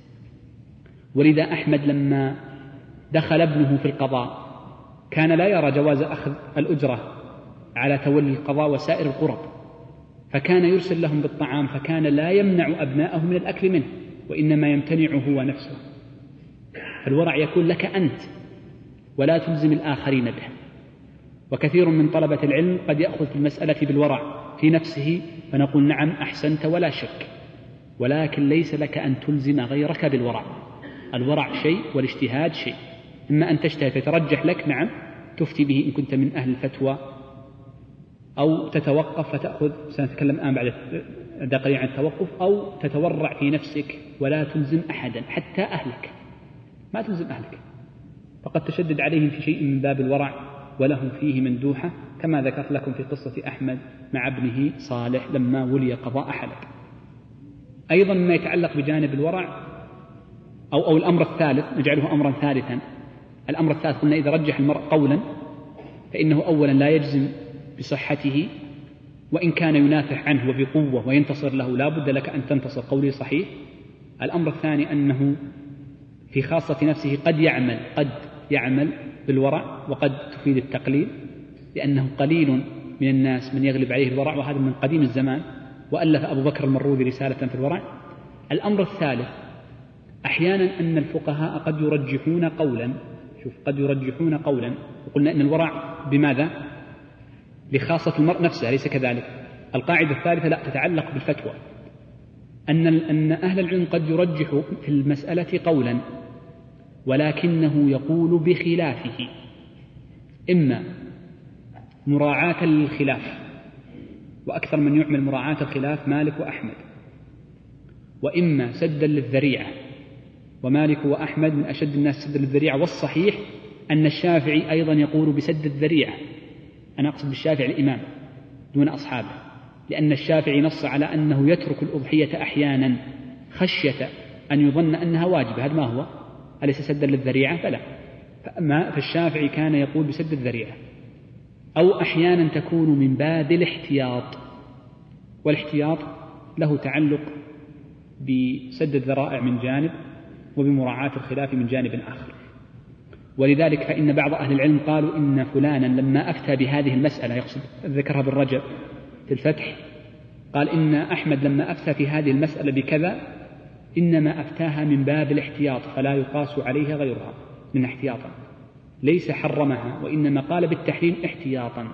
ولذا أحمد لما دخل ابنه في القضاء كان لا يرى جواز أخذ الأجرة على تولي القضاء وسائر القرب، فكان يرسل لهم بالطعام، فكان لا يمنع أبناءه من الأكل منه وإنما يمتنع هو نفسه. فالورع يكون لك أنت ولا تلزم الآخرين به. وكثير من طلبة العلم قد يأخذ في المسألة بالورع في نفسه، فنقول نعم أحسنت ولا شك، ولكن ليس لك أن تلزم غيرك بالورع. الورع شيء والاجتهاد شيء، إما أن تجتهد فترجح لك، نعم تفتي به إن كنت من أهل الفتوى، أو تتوقف فتأخذ، سنتكلم الآن بعد دقيقة عن التوقف، أو تتورع في نفسك ولا تلزم أحدا حتى أهلك، ما تلزم أهلك، فقد تشدد عليهم في شيء من باب الورع ولهم فيه مندوحة، كما ذكرت لكم في قصة أحمد مع ابنه صالح لما ولي قضاء حلب. أيضا ما يتعلق بجانب الورع أو الأمر الثالث، نجعله أمرا ثالثا. الأمر الثالث قلنا إذا رجح المرء قولا فإنه أولا لا يجزم بصحته، وإن كان ينافح عنه وبقوة وينتصر له لا بد لك أن تنتصر، قولي صحيح. الأمر الثاني أنه في خاصة نفسه قد يعمل بالورع وقد تفيد التقليل، لأنه قليل من الناس من يغلب عليه الورع، وهذا من قديم الزمان، وألف أبو بكر المروذي رسالة في الورع. الأمر الثالث أحيانا أن الفقهاء قد يرجحون قولا، وقلنا أن الورع بماذا؟ لخاصة المرء نفسه، ليس كذلك. القاعدة الثالثة لا تتعلق بالفتوى، أن أهل العلم قد يرجح في المسألة قولا ولكنه يقول بخلافه، إما مراعاة للخلاف، وأكثر من يعمل مراعاة الخلاف مالك وأحمد، وإما سدا للذريعة، ومالك وأحمد من أشد الناس سدا للذريعة. والصحيح أن الشافعي أيضا يقول بسد الذريعة، أنا أقصد بالشافعي الإمام دون أصحابه، لأن الشافعي نص على أنه يترك الأضحية أحيانا خشية أن يظن أنها واجبة. هذا ما هو؟ أليس سدا للذريعة؟ فلا. فالشافعي كان يقول بسد الذريعة. أو أحيانا تكون من باب الاحتياط، والاحتياط له تعلق بسد الذرائع من جانب وبمراعاة الخلاف من جانب آخر. ولذلك فإن بعض أهل العلم قالوا إن فلانا لما أفتى بهذه المسألة، يقصد ذكرها بالرجب في الفتح، قال إن أحمد لما أفتى في هذه المسألة بكذا إنما أفتاها من باب الاحتياط فلا يقاس عليها غيرها من احتياطا، ليس حرمها وإنما قال بالتحريم احتياطا.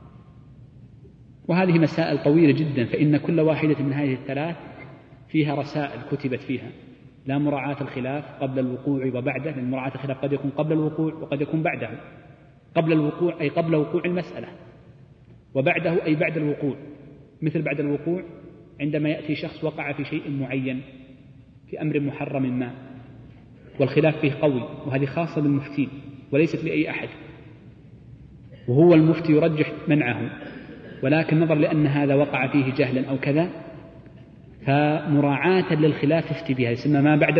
وهذه مسائل طويلة جدا، فإن كل واحدة من هذه الثلاث فيها رسائل كتبت فيها، لا مراعاة الخلاف قبل الوقوع وبعده، لأن مراعاة الخلاف قد يكون قبل الوقوع وقد يكون بعده. قبل الوقوع أي قبل وقوع المسألة، وبعده أي بعد الوقوع. مثل بعد الوقوع عندما يأتي شخص وقع في شيء معين في أمر محرم ما والخلاف فيه قوي، وهذه خاصة بالمفتين وليست لأي أحد، وهو المفتي يرجح منعه، ولكن نظر لأن هذا وقع فيه جهلا أو كذا، فمراعاة للخلاف يفتي بها، يسمى ما بعد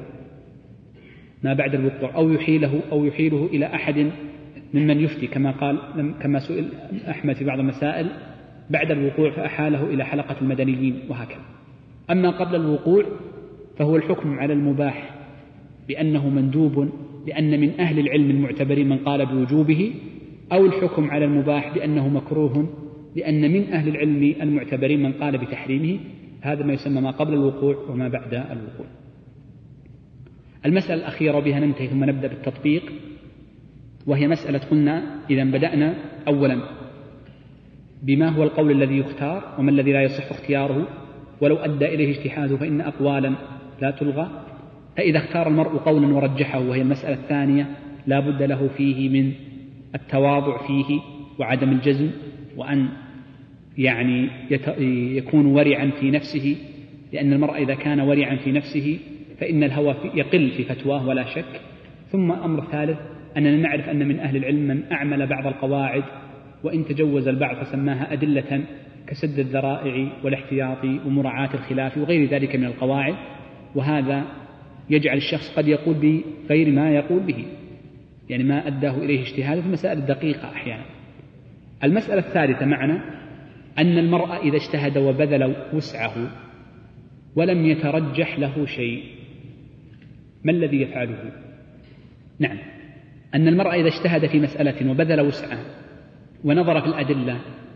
الوقوع، أو يحيله إلى أحد ممن يفتي، كما سئل أحمد في بعض المسائل بعد الوقوع فأحاله إلى حلقة المدنيين وهكذا. أما قبل الوقوع فهو الحكم على المباح بأنه مندوب لأن من أهل العلم المعتبرين من قال بوجوبه، أو الحكم على المباح بأنه مكروه لأن من أهل العلم المعتبرين من قال بتحريمه. هذا ما يسمى ما قبل الوقوع وما بعد الوقوع. المسألة الأخيرة وبها ننتهي ثم نبدأ بالتطبيق، وهي مسألة قلنا إذا بدأنا أولا بما هو القول الذي يختار وما الذي لا يصح اختياره، ولو أدى إليه اجتهاده فإن أقوالا لا تلغى. فإذا اختار المرء قولا ورجحه وهي المسألة الثانية لا بد له فيه من التواضع فيه وعدم الجزم، وأن يعني يكون ورعا في نفسه، لأن المرء إذا كان ورعا في نفسه فإن الهوى يقل في فتواه ولا شك. ثم أمر ثالث أننا نعرف أن من أهل العلم من أعمل بعض القواعد وإن تجوز البعض فسماها أدلة كسد الذرائع والاحتياط ومراعاة الخلاف وغير ذلك من القواعد، وهذا يجعل الشخص قد يقول بغير ما يقول به، يعني ما أداه إليه اجتهاده في مسائل دقيقة أحيانا. المسألة الثالثة معنا أن المرء إذا اجتهد وبذل وسعه ولم يترجح له شيء ما الذي يفعله؟ نعم، أن المرء إذا اجتهد في مسألة وبذل وسعه ونظر في الأدلة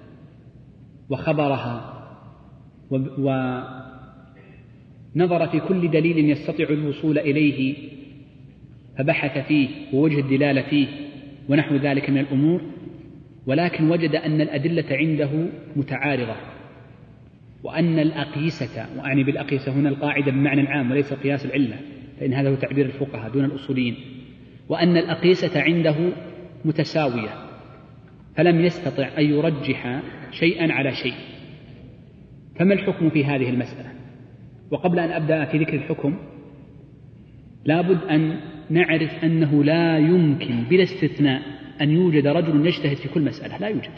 وخبرها ونظر في كل دليل يستطيع الوصول إليه فبحث فيه ووجه الدلالة فيه ونحو ذلك من الأمور، ولكن وجد أن الأدلة عنده متعارضة، وأن الأقيسة، وأعني بالأقيسة هنا القاعدة بمعنى عام وليس قياس العلة، فإن هذا هو تعبير الفقهاء دون الأصوليين، وأن الأقيسة عنده متساوية فلم يستطع أن يرجح شيئا على شيء. فما الحكم في هذه المسألة؟ وقبل أن أبدأ في ذكر الحكم لابد أن نعرف أنه لا يمكن بلا استثناء أن يوجد رجل يجتهد في كل مسألة،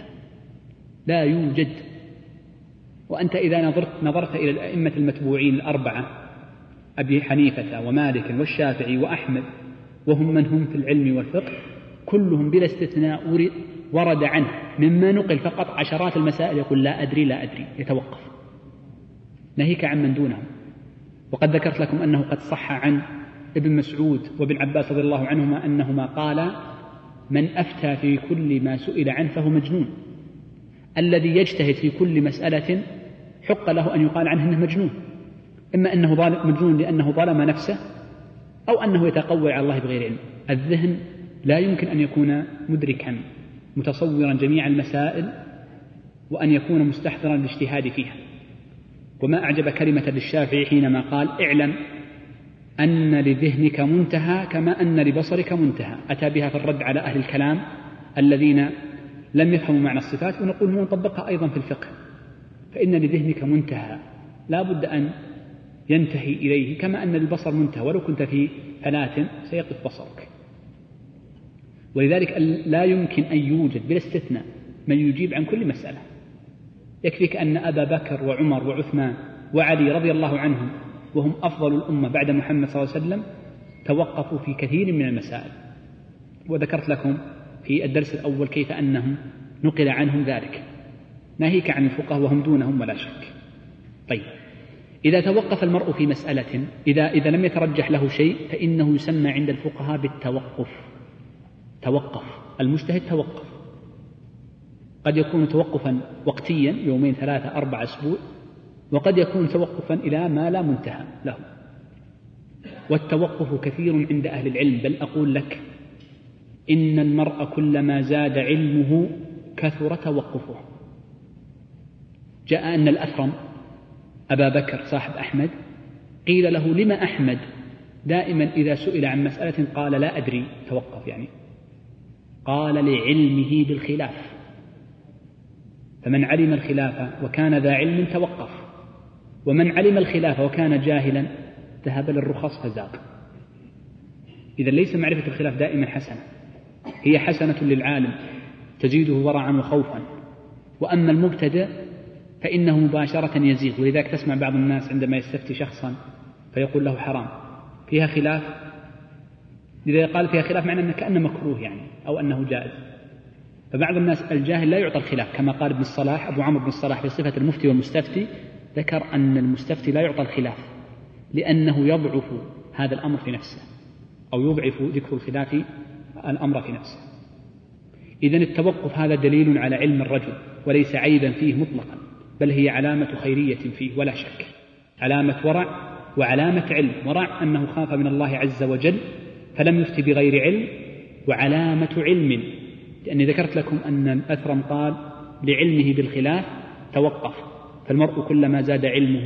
لا يوجد. وأنت إذا نظرت إلى الأئمة المتبوعين الأربعة أبي حنيفة ومالك والشافعي وأحمد وهم من هم في العلم والفقه، كلهم بلا استثناء ورد عنه مما نقل فقط عشرات المسائل يقول لا أدري يتوقف، ناهيك عن من دونهم. وقد ذكرت لكم أنه قد صح عن ابن مسعود وابن عباس رضي الله عنهما أنهما قال من أفتى في كل ما سئل عنه فهو مجنون. الذي يجتهد في كل مسألة حق له أن يقال عنه أنه مجنون، إما أنه مجنون لأنه ظلم نفسه أو أنه يتقوى على الله بغير علم. الذهن لا يمكن أن يكون مدركا متصورا جميع المسائل وأن يكون مستحضرا للاجتهاد فيها. وما أعجب كلمة للشافعي حينما قال اعلم أن لذهنك منتهى كما أن لبصرك منتهى، أتى بها في الرد على أهل الكلام الذين لم يفهموا معنى الصفات، ونقول هو نطبقها أيضا في الفقه، فإن لذهنك منتهى لا بد أن ينتهي إليه كما أن للبصر منتهى، ولو كنت في فلاة سيقف بصرك. ولذلك لا يمكن أن يوجد بلا استثناء من يجيب عن كل مسألة. يكفيك أن أبا بكر وعمر وعثمان وعلي رضي الله عنهم وهم أفضل الأمة بعد محمد صلى الله عليه وسلم توقفوا في كثير من المسائل، وذكرت لكم في الدرس الأول كيف أنهم نقل عنهم ذلك، ناهيك عن الفقهاء وهم دونهم ولا شك. طيب، إذا توقف المرء في مسألة إذا لم يترجح له شيء فإنه يسمى عند الفقهاء بالتوقف. المجتهد توقف، قد يكون توقفا وقتيا 2 3 4 أسبوع، وقد يكون توقفا إلى ما لا منتهى له. والتوقف كثير عند أهل العلم، بل أقول لك إن المرء كلما زاد علمه كثر توقفه. جاء أن الأثرم أبا بكر صاحب أحمد قيل له لما أحمد دائما إذا سئل عن مسألة قال لا أدري، توقف يعني، قال لعلمه بالخلاف، فمن علم الخلاف وكان ذا علم توقف، ومن علم الخلاف وكان جاهلا ذهب للرخص فزاق. إذا ليس معرفة الخلاف دائما حسنة، هي حسنة للعالم تزيده ورعا وخوفا، وأما المبتدئ فإنه مباشرة يزيغ. ولذلك تسمع بعض الناس عندما يستفتي شخصا فيقول له حرام فيها خلاف، إذا قال فيها خلاف معنى أنه كأنه مكروه يعني أو أنه جائز. فبعض الناس الجاهل لا يعطى الخلاف، كما قال ابن الصلاح أبو عمرو بن الصلاح في صفة المفتي والمستفتي، ذكر أن المستفتي لا يعطى الخلاف لأنه يضعف هذا الأمر في نفسه، أو يضعف ذكر الخلاف الأمر في نفسه. إذن التوقف هذا دليل على علم الرجل وليس عيبا فيه مطلقا، بل هي علامة خيرية فيه ولا شك، علامة ورع وعلامة علم. ورع أنه خاف من الله عز وجل فلم يفتي بغير علم، وعلامة علم لأني ذكرت لكم أن الأثرم قال لعلمه بالخلاف توقف. فالمرء كلما زاد علمه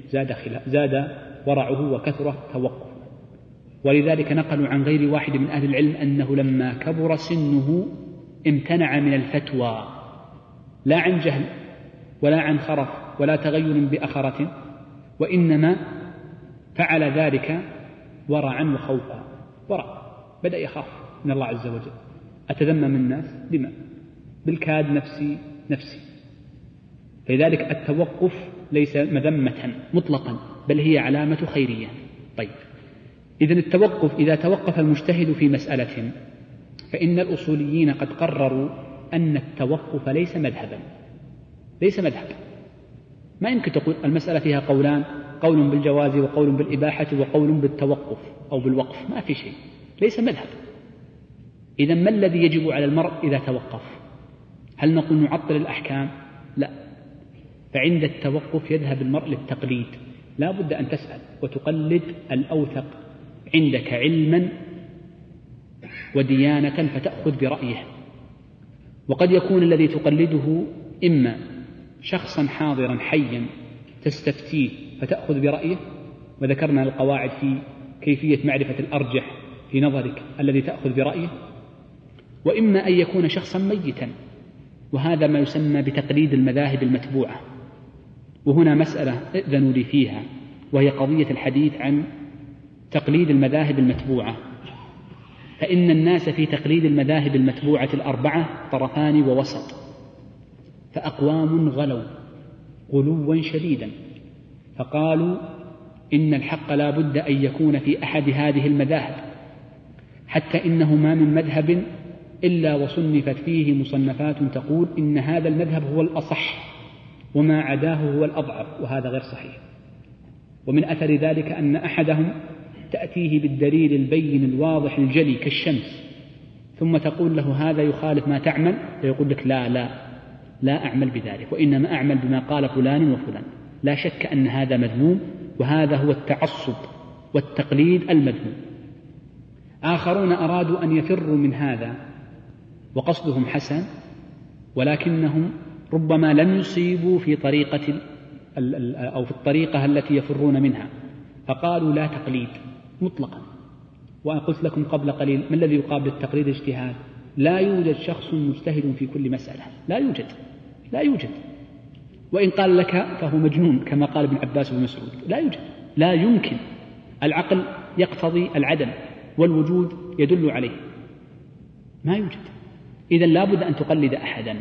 زاد ورعه وكثر توقف. ولذلك نقلوا عن غير واحد من أهل العلم أنه لما كبر سنه امتنع من الفتوى، لا عن جهل ولا عن خرف ولا تغير بأخرة، وإنما فعل ذلك ورعا وخوفا. ورع، بدأ يخاف من الله عز وجل. أتذمم الناس بما بالكاد نفسي. فلذلك التوقف ليس مذمة مطلقا، بل هي علامة خيرية. طيب، إذن التوقف، إذا توقف المجتهد في مسألة فإن الأصوليين قد قرروا أن التوقف ليس مذهبا، ليس مذهبا. ما يمكن تقول المسألة فيها قولان، قول بالجواز وقول بالإباحة وقول بالتوقف أو بالوقف، ما في شيء، ليس مذهب. إذن ما الذي يجب على المرء إذا توقف؟ هل نقول نعطل الأحكام؟ لا. فعند التوقف يذهب المرء للتقليد. لا بد أن تسأل وتقلد الأوثق عندك علما وديانة فتأخذ برأيه. وقد يكون الذي تقلده إما شخصا حاضرا حيا تستفتيه فتأخذ برأيه، وذكرنا القواعد في كيفية معرفة الأرجح في نظرك الذي تأخذ برأيه، وإما أن يكون شخصا ميتا، وهذا ما يسمى بتقليد المذاهب المتبوعة. وهنا مسألة ائذنوا لي فيها، وهي قضية الحديث عن تقليد المذاهب المتبوعة. فإن الناس في تقليد المذاهب المتبوعة الأربعة طرفان ووسط، فأقوام غلوا غلوا شديدا فقالوا إن الحق لا بد أن يكون في أحد هذه المذاهب، حتى إنه ما من مذهب إلا وصنفت فيه مصنفات تقول إن هذا المذهب هو الأصح وما عداه هو الأضعف، وهذا غير صحيح. ومن أثر ذلك أن أحدهم تأتيه بالدليل البين الواضح الجلي كالشمس، ثم تقول له هذا يخالف ما تعمل، فيقول لك لا أعمل بذلك، وإنما أعمل بما قال فلان وفلان. لا شك أن هذا مذموم، وهذا هو التعصب والتقليد المذموم. آخرون أرادوا أن يفروا من هذا وقصدهم حسن، ولكنهم ربما لم يصيبوا في طريقة أو في الطريقة التي يفرون منها، فقالوا لا تقليد مطلقا. وأنا قلت لكم قبل قليل ما الذي يقابل التقليد؟ اجتهاد. لا يوجد شخص مجتهد في كل مسألة، لا يوجد. وإن قال لك فهو مجنون كما قال ابن عباس وابن مسعود. لا يوجد، لا يمكن. العقل يقتضي العدم والوجود يدل عليه، ما يوجد. إذن لا بد أن تقلد أحدا.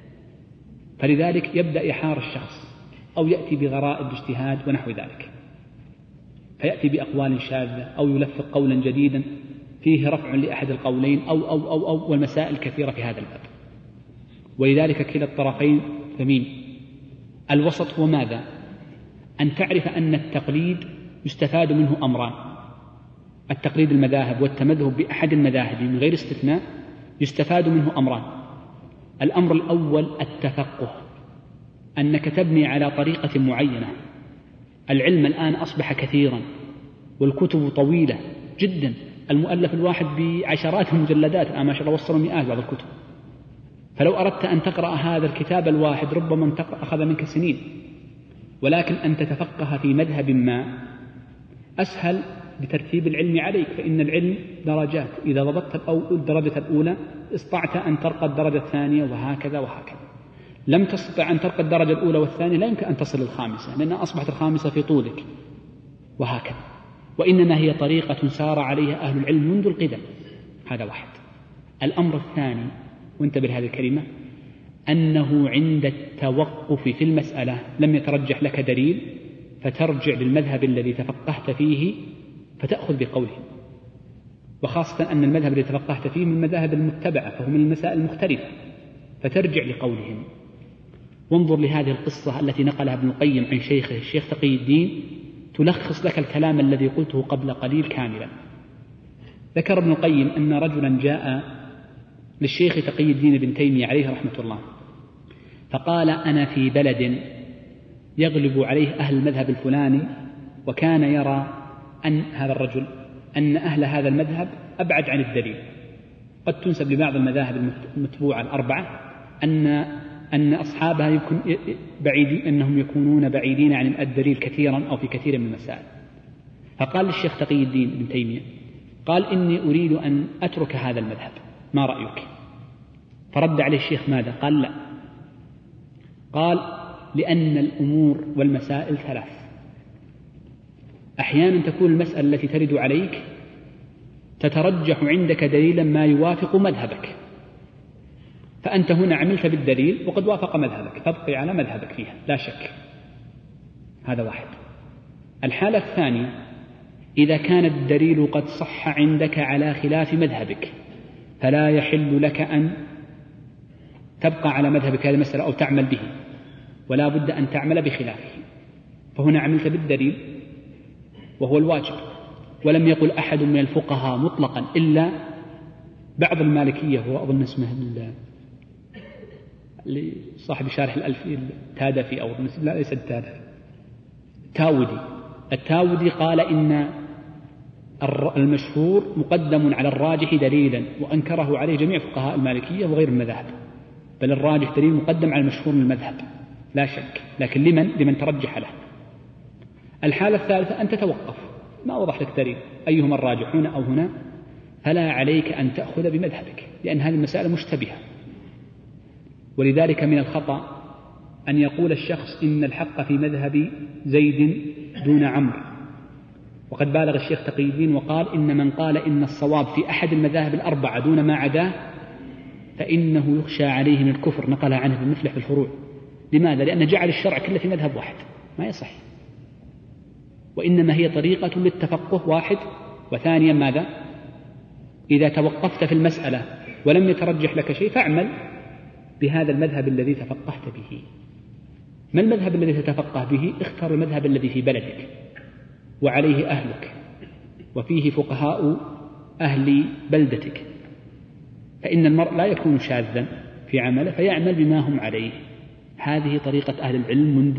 فلذلك يبدأ يحار الشخص أو يأتي بغرائب اجتهاد ونحو ذلك، فيأتي بأقوال شاذة أو يلفق قولا جديدا فيه رفع لأحد القولين أو والمسائل كثيرة في هذا الباب. ولذلك كلا الطرفين ثمين. الوسط هو ماذا؟ أن تعرف أن التقليد يستفاد منه أمران. التقليد المذاهب والتمذهب بأحد المذاهب من غير استثناء يستفاد منه أمران. الأمر الأول التفقه، أنك تبني على طريقة معينة. العلم الآن أصبح كثيرا والكتب طويلة جدا، المؤلف الواحد بعشرات المجلدات، ما شاء الله وصلوا مئات بعض الكتب. فلو أردت أن تقرأ هذا الكتاب الواحد ربما أخذ منك سنين. ولكن أن تتفقه في مذهب ما أسهل بترتيب العلم عليك، فإن العلم درجات، إذا ضبطت الدرجة الأولى استطعت أن ترقى الدرجة الثانية، وهكذا وهكذا. لم تستطع أن ترقى الدرجة الأولى والثانية لا يمكن أن تصل الخامسة، لأنها أصبحت الخامسة في طولك، وهكذا. وإنما هي طريقة سار عليها أهل العلم منذ القدم. هذا واحد. الأمر الثاني، وانتبه لهذه الكلمة، أنه عند التوقف في المسألة لم يترجح لك دليل، فترجع للمذهب الذي تفقهت فيه فتأخذ بقوله، وخاصة أن المذهب الذي تفقهت فيه من المذاهب المتبعة، فهو من المسائل المختلفة، فترجع لقولهم. وانظر لهذه القصة التي نقلها ابن القيم عن شيخه الشيخ تقي الدين، تلخص لك الكلام الذي قلته قبل قليل كاملا. ذكر ابن القيم أن رجلا جاء للشيخ تقي الدين بن تيمية عليه رحمة الله، فقال أنا في بلد يغلب عليه أهل المذهب الفلاني، وكان يرى أن هذا الرجل أن أهل هذا المذهب أبعد عن الدليل. قد تنسب لبعض المذاهب المتبوعة الأربعة أن أن أصحابها يكون أنهم يكونون بعيدين عن الدليل كثيرا أو في كثير من المسائل. فقال للشيخ تقي الدين ابن تيمية قال إني أريد أن أترك هذا المذهب، ما رأيك؟ فرد عليه الشيخ ماذا؟ قال لا، قال لأن الأمور والمسائل ثلاث، أحيانا تكون المسألة التي ترد عليك تترجح عندك دليلا ما يوافق مذهبك، فأنت هنا عملت بالدليل وقد وافق مذهبك فابقي على مذهبك فيها لا شك. هذا واحد. الحالة الثانية إذا كان الدليل قد صح عندك على خلاف مذهبك فلا يحل لك أن تبقى على مذهبك هذه المسألة أو تعمل به، ولا بد أن تعمل بخلافه. فهنا عملت بالدليل وهو الواجب، ولم يقل أحد من الفقهاء مطلقا إلا بعض المالكية، هو أظن اسمه صاحب شارح الألفي التادفي، أو لا ليس التادفي، التاودي قال إن المشهور مقدم على الراجح دليلا، وأنكره عليه جميع فقهاء المالكية وغير المذاهب، بل الراجح دليل مقدم على المشهور من المذهب لا شك، لكن لمن ترجح له. الحالة الثالثة أن تتوقف، ما وضح لك دليل أيهما الراجح هنا أو هنا، فلا عليك أن تأخذ بمذهبك، لأن هذه المسائل مشتبهة. ولذلك من الخطأ أن يقول الشخص إن الحق في مذهب زيد دون عمرو، وقد بالغ الشيخ تقي الدين وقال إن من قال إن الصواب في أحد المذاهب الأربعة دون ما عداه فإنه يخشى عليه من الكفر، نقل عنه ابن مفلح في الفروع. لماذا؟ لأن جعل الشرع كله في مذهب واحد، ما يصح، وإنما هي طريقة للتفقه واحد. وثانيا ماذا؟ إذا توقفت في المسألة ولم يترجح لك شيء فاعمل بهذا المذهب الذي تفقهت به. ما المذهب الذي تتفقه به؟ اختر المذهب الذي في بلدك وعليه أهلك وفيه فقهاء أهل بلدتك، فإن المرء لا يكون شاذا في عمله فيعمل بما هم عليه. هذه طريقة أهل العلم منذ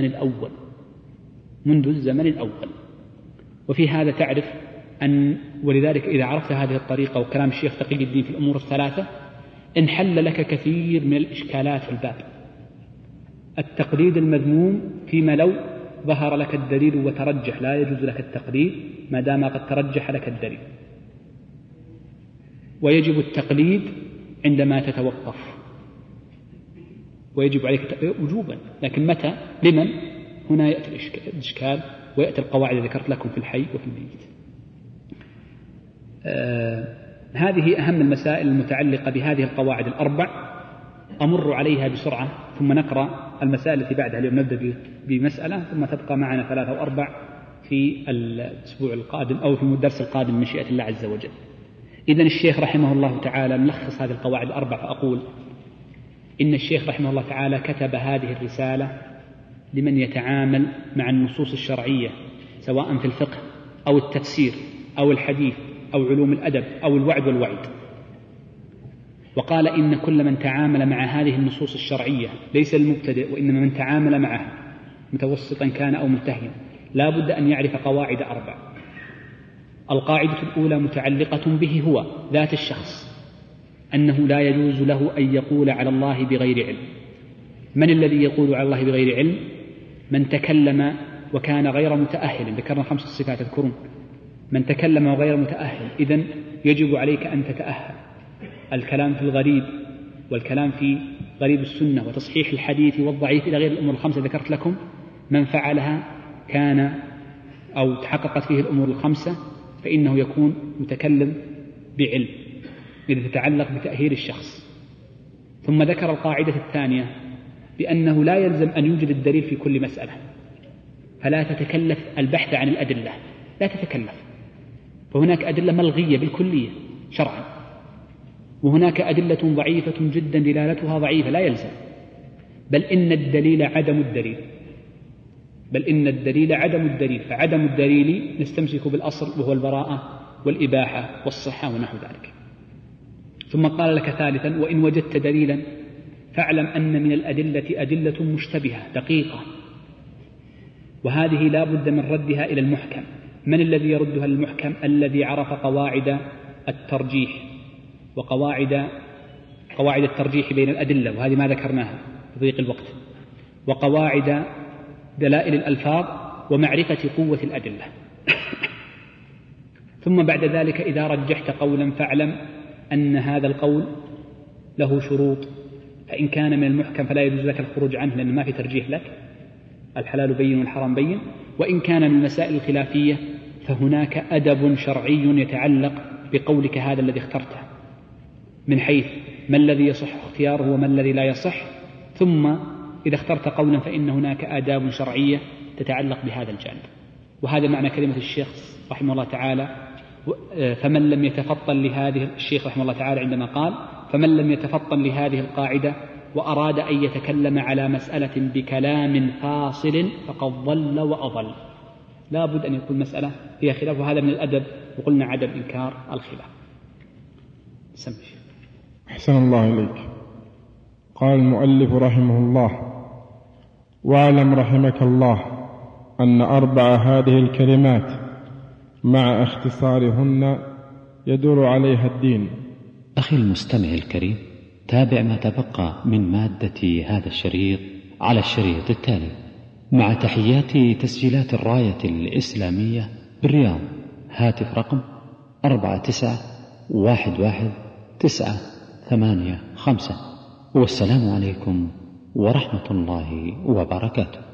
الزمن الأول. وفي هذا تعرف أن، ولذلك إذا عرفت هذه الطريقة وكلام الشيخ تقي الدين في الأمور الثلاثة انحل لك كثير من الإشكالات في الباب. التقليد المذموم فيما لو ظهر لك الدليل وترجح، لا يجوز لك التقليد ما دام قد ترجح لك الدليل، ويجب التقليد عندما تتوقف، ويجب عليك وجوبا، لكن متى؟ لمن؟ هنا يأتي الإشكال ويأتي القواعد التي ذكرت لكم في الحي وفي الميت. هذه أهم المسائل المتعلقة بهذه القواعد الأربع، أمر عليها بسرعة ثم نقرأ المسائل التي بعدها. اليوم نبدأ بمسألة ثم تبقى معنا 3 أو 4 في الأسبوع القادم أو في الدرس القادم من مشيئة الله عز وجل. إذن الشيخ رحمه الله تعالى ملخص هذه القواعد الأربع، فأقول إن الشيخ رحمه الله تعالى كتب هذه الرسالة لمن يتعامل مع النصوص الشرعية سواء في الفقه أو التفسير أو الحديث أو علوم الأدب أو الوعد والوعيد. وقال إن كل من تعامل مع هذه النصوص الشرعية ليس المبتدئ، وإنما من تعامل معها متوسطا كان أو منتهيا لا بد أن يعرف قواعد 4. القاعدة الأولى متعلقة به هو ذات الشخص، أنه لا يجوز له أن يقول على الله بغير علم. من الذي يقول على الله بغير علم؟ من تكلم وكان غير متأهل. ذكرنا 5 صفات تذكرون، من تكلم وغير متأهل. إذن يجب عليك أن تتأهل. الكلام في الغريب والكلام في غريب السنة وتصحيح الحديث والضعيف إلى غير الأمور ال5 ذكرت لكم، من فعلها كان أو تحققت فيه الأمور ال5 فإنه يكون متكلم بعلم إذا تتعلق بتأهيل الشخص. ثم ذكر القاعدة الثانية بأنه لا يلزم أن يوجد الدليل في كل مسألة، فلا تتكلف البحث عن الأدلة، لا تتكلف، فهناك أدلة ملغية بالكلية شرعا، وهناك أدلة ضعيفة جدا دلالتها ضعيفة لا يلزم، بل إن الدليل عدم الدليل، فعدم الدليل نستمسك بالأصل وهو البراءة والإباحة والصحة ونحو ذلك. ثم قال لك ثالثا وإن وجدت دليلا فاعلم أن من الأدلة أدلة مشتبهة دقيقة، وهذه لا بد من ردها إلى المحكم. من الذي يردها للمحكم؟ الذي عرف قواعد الترجيح وقواعد الترجيح بين الأدلة، وهذه ما ذكرناها. ضيق الوقت، وقواعد دلائل الألفاظ، ومعرفة قوة الأدلة. ثم بعد ذلك إذا رجحت قولا فاعلم أن هذا القول له شروط، فإن كان من المحكم فلا يجوز لك الخروج عنه لأن ما في ترجيح لك، الحلال بين والحرام بين. وإن كان من المسائل الخلافية فهناك أدب شرعي يتعلق بقولك هذا الذي اخترته، من حيث ما الذي يصح اختياره وما الذي لا يصح. ثم إذا اخترت قولا فإن هناك آداب شرعية تتعلق بهذا الجانب. وهذا معنى كلمة الشيخ رحمه الله تعالى فمن لم يتفطن لهذه، الشيخ رحمه الله تعالى عندما قال فمن لم يتفطن لهذه القاعدة وأراد أن يتكلم على مسألة بكلام فاصل فقد ضل وأضل. لا بد أن يكون مسألة فيها خلاف، وهذا من الأدب، وقلنا عدم إنكار الخلاف. سمش. أحسن الله إليك. قال المؤلف رحمه الله: واعلم رحمك الله أن 4 هذه الكلمات مع اختصارهن يدور عليها الدين. أخي المستمع الكريم، تابع ما تبقى من مادة هذا الشريط على الشريط التالي، مع تحيات تسجيلات الراية الإسلامية بالرياض. هاتف رقم 49111985. والسلام عليكم ورحمة الله وبركاته.